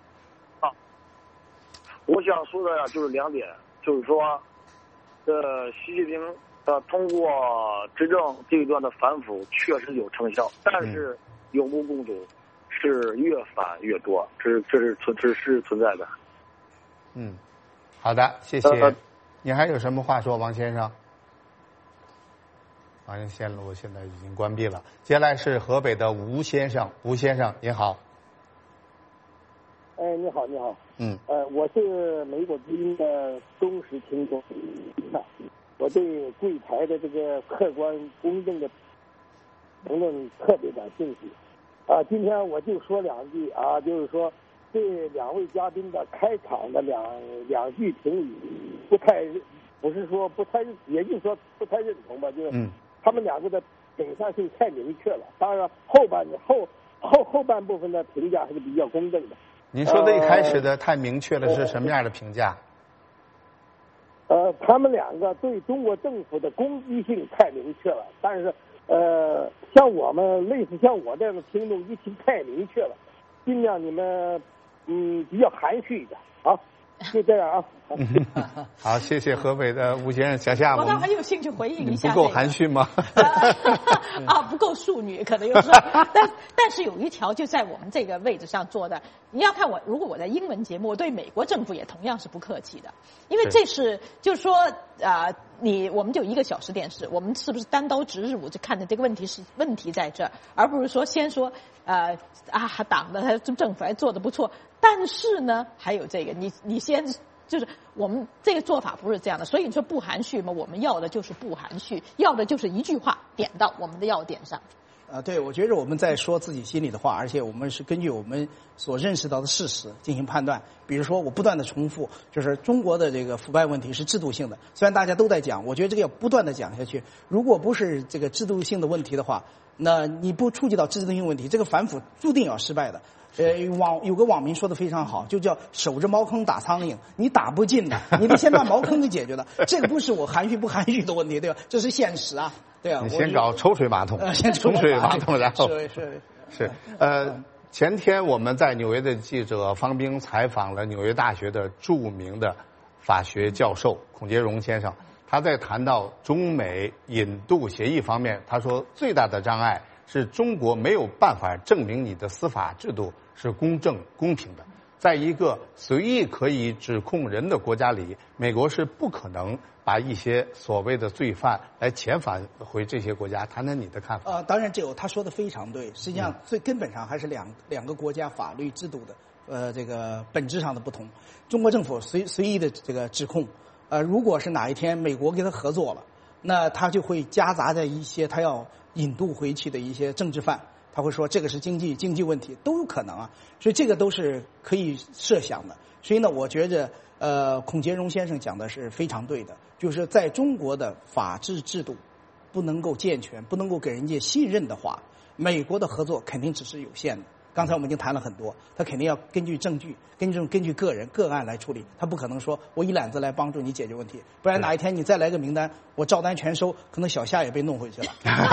我想说的就是2点，就是说，习近平通过执政这一段的反腐确实有成效，但是有目共睹，是越反越多，这是存在的。 好的，谢谢。你还有什么话说，王先生？线路现在已经关闭了。接下来是河北的吴先生，吴先生您好。 你好，你好。我是美国之音的忠实听众，我对柜台的这个客观公正的评论特别感兴趣。今天我就说2句就是说对2位嘉宾的开场的两句评语不是说不太，也就是说不太认同吧，就是他们2个的倾向性太明确了。当然后半部分的评价还是比较公正的。 您说的一开始的太明确了是什么样的评价？ 他们2个对中国政府的攻击性太明确了，但是像我们类似像我这样的听众一听太明确了，尽量你们比较含蓄一点。好，就这样好，谢谢河北的吴先生。小夏， 我倒很有兴趣回应一下。 不够含蓄吗？ 不够淑女，可能有时候。但是有一条就在我们这个位置上做的，你要看如果我在英文节目，我对美国政府也同样是不客气的，因为这是就是说我们就1个小时电视，我们是不是单刀直入就看的这个问题在这儿，而不是说先说党的政府还做得不错，但是呢还有这个你先就是我们这个做法不是这样的。所以你说不含蓄嘛，我们要的就是不含蓄，要的就是一句话点到我们的要点上。 对，我觉得我们在说自己心里的话，而且我们是根据我们所认识到的事实进行判断。比如说，我不断的重复，就是中国的这个腐败问题是制度性的，虽然大家都在讲，我觉得这个要不断的讲下去。如果不是这个制度性的问题的话，那你不触及到制度性问题，这个反腐注定要失败的。有个网民说的非常好，就叫守着茅坑打苍蝇，你打不进的，你得先把茅坑给解决了。这个不是我含蓄不含蓄的问题，对吧？这是现实啊，对啊。 你先搞抽水马桶， 先冲水马桶，然后是。 前天我们在纽约的记者方冰采访了纽约大学的著名的法学教授孔杰荣先生，他在谈到中美引渡协议方面，他说最大的障碍是中国没有办法证明你的司法制度是公正公平的。在一个随意可以指控人的国家里，美国是不可能把一些所谓的罪犯来遣返回这些国家。谈谈你的看法。 当然他说的非常对，实际上最根本上还是两个国家法律制度的这个本质上的不同。中国政府随意的这个指控，如果是哪一天美国跟他合作了，那他就会夹杂在一些他要引渡回去的一些政治犯，他会说这个是经济问题，都有可能啊，所以这个都是可以设想的。所以呢，我觉着孔杰荣先生讲的是非常对的，就是在中国的法治制度不能够健全，不能够给人家信任的话，美国的合作肯定只是有限的。刚才我们已经谈了很多，他肯定要根据证据、根据个案来处理，他不可能说我一揽子来帮助你解决问题，不然哪一天你再来个名单，我照单全收，可能小夏也被弄回去了。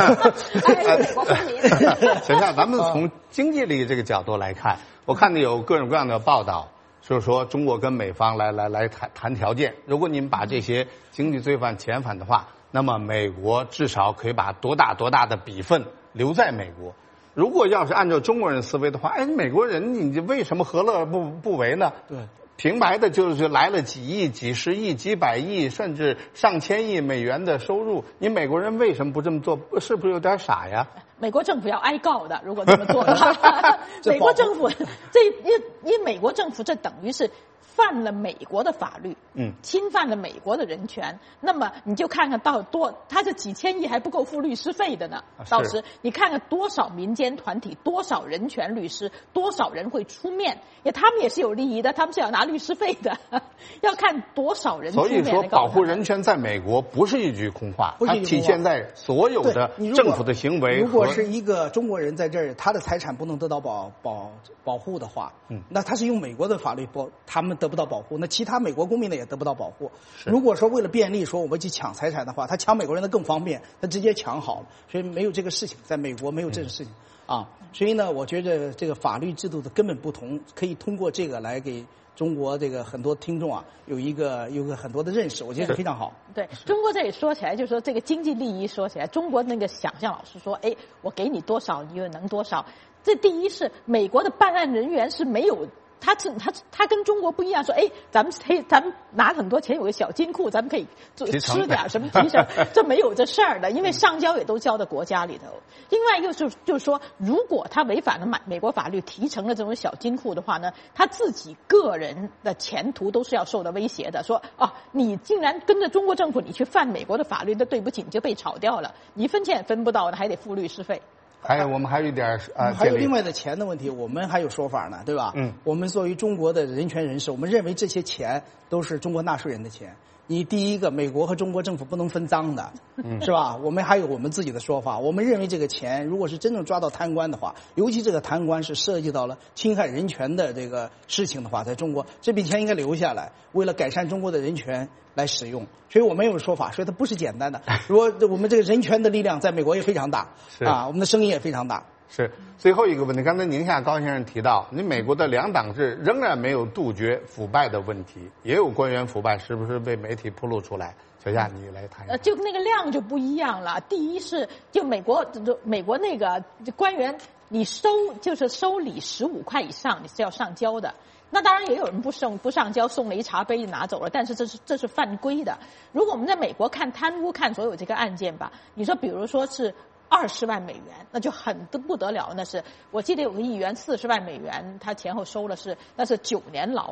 小夏，咱们从经济利益这个角度来看，我看到有各种各样的报道，就是说中国跟美方来谈条件，如果你们把这些经济罪犯遣返的话，那么美国至少可以把多大的比分留在美国。如果要是按照中国人思维的话，美国人你为什么何乐而不为呢？ 对， 平白的就是来了几亿、几十亿、几百亿，甚至上千亿美元的收入，你美国人为什么不这么做？是不是有点傻呀？ 美国政府要挨告的，如果这么做的话，美国政府因美国政府这等于是犯了美国的法律，侵犯了美国的人权，那么你就看看到多，他这几千亿还不够付律师费的呢。到时你看看多少民间团体，多少人权律师，多少人会出面，他们也是有利益的，他们是要拿律师费的，要看多少人出面。 所以说，保护人权在美国不是一句空话，它体现在所有的政府的行为。 如果是一个中国人在这儿，他的财产不能得到保护的话，那他是用美国的法律他们得不到保护，那其他美国公民呢也得不到保护。如果说为了便利说我们去抢财产的话，他抢美国人的更方便，他直接抢好了，所以没有这个事情，在美国没有这个事情啊。所以呢，我觉得这个法律制度的根本不同，可以通过这个来给中国这个很多听众啊有一个很多的认识，我觉得非常好。 对中国这里说起来，就是说这个经济利益说起来，中国那个想象老师说，我给你多少，你就能多少。这第一是美国的办案人员是没有。他跟中国不一样，说咱们拿很多钱有个小金库，咱们可以吃点什么提成，这没有这事儿的，因为上交也都交到国家里头。另外就是说，如果他违反了美国法律，提成了这种小金库的话呢，他自己个人的前途都是要受到威胁的。说你竟然跟着中国政府，你去犯美国的法律，那对不起，你就被炒掉了，你1分钱也分不到，还得付律师费。 我们还有一点还有另外的钱的问题，我们还有说法呢，对吧？我们作为中国的人权人士，我们认为这些钱都是中国纳税人的钱。你第一个，美国和中国政府不能分赃的，是吧？我们还有我们自己的说法。我们认为这个钱，如果是真正抓到贪官的话，尤其这个贪官是涉及到了侵害人权的这个事情的话，在中国这笔钱应该留下来，为了改善中国的人权来使用。所以我们有说法，所以它不是简单的。如果我们这个人权的力量在美国也非常大，我们的声音也非常大。 是最后一个问题，刚才宁夏高先生提到，你美国的2党制仍然没有杜绝腐败的问题，也有官员腐败，是不是被媒体披露出来？小夏，你来谈一谈。 就那个量就不一样了。第一是就美国那个官员，你收礼15块以上，你是要上交的。那当然也有人不上交，送了一茶杯拿走了，但是这是犯规的。如果我们在美国看贪污，看所有这个案件吧，你说比如说是20万美元，那就很不得了。那是我记得有个议员40万美元，他前后收了那是9年牢啊。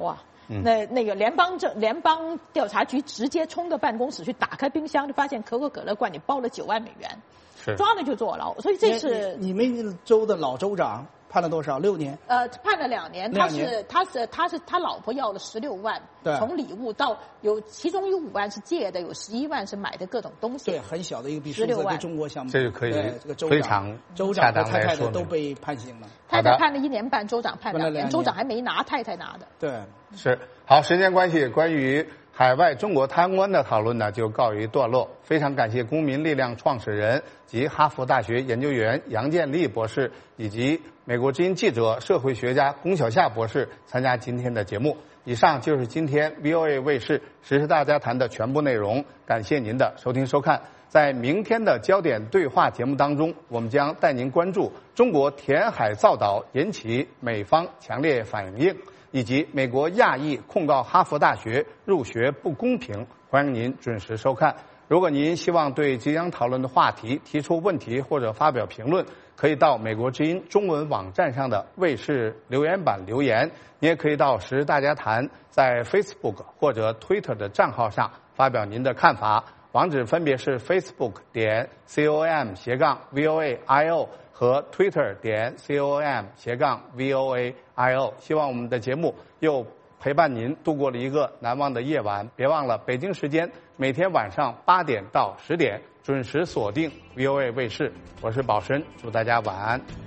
那个联邦调查局直接冲到办公室去打开冰箱，就发现可口可乐罐里包了9万美元，抓了就坐牢。所以这是你们州的老州长判了多少？6年？ 判了2年。他老婆要了16万，从礼物到其中有5万是借的，有11万是买的各种东西。 对，很小的一个笔数，跟中国相比， 这就可以这个非常州长和太太的都被判刑了。 太太判了1年半，州长判2年，州长还没拿，太太拿的。 对， 是好。时间关系，关于海外中国贪官的讨论呢，就告一段落。非常感谢公民力量创始人及哈佛大学研究员杨建立博士，以及美国之音记者、社会学家龚晓夏博士参加今天的节目。以上就是今天 VOA 卫视时事大家谈的全部内容，感谢您的收听收看。在明天的焦点对话节目当中，我们将带您关注中国填海造岛引起美方强烈反应，以及美国亚裔控告哈佛大学入学不公平。欢迎您准时收看。如果您希望对即将讨论的话题提出问题或者发表评论，可以到美国之音中文网站上的卫视留言板留言。你也可以到时事大家谈在 Facebook 或者 Twitter 的账号上发表您的看法。网址分别是 facebook.com/VOA-IO 和 Twitter.com/VOA-IO。希望我们的节目又陪伴您度过了一个难忘的夜晚。别忘了北京时间每天晚上8点到10点准时锁定 VOA 卫视。我是宝申，祝大家晚安。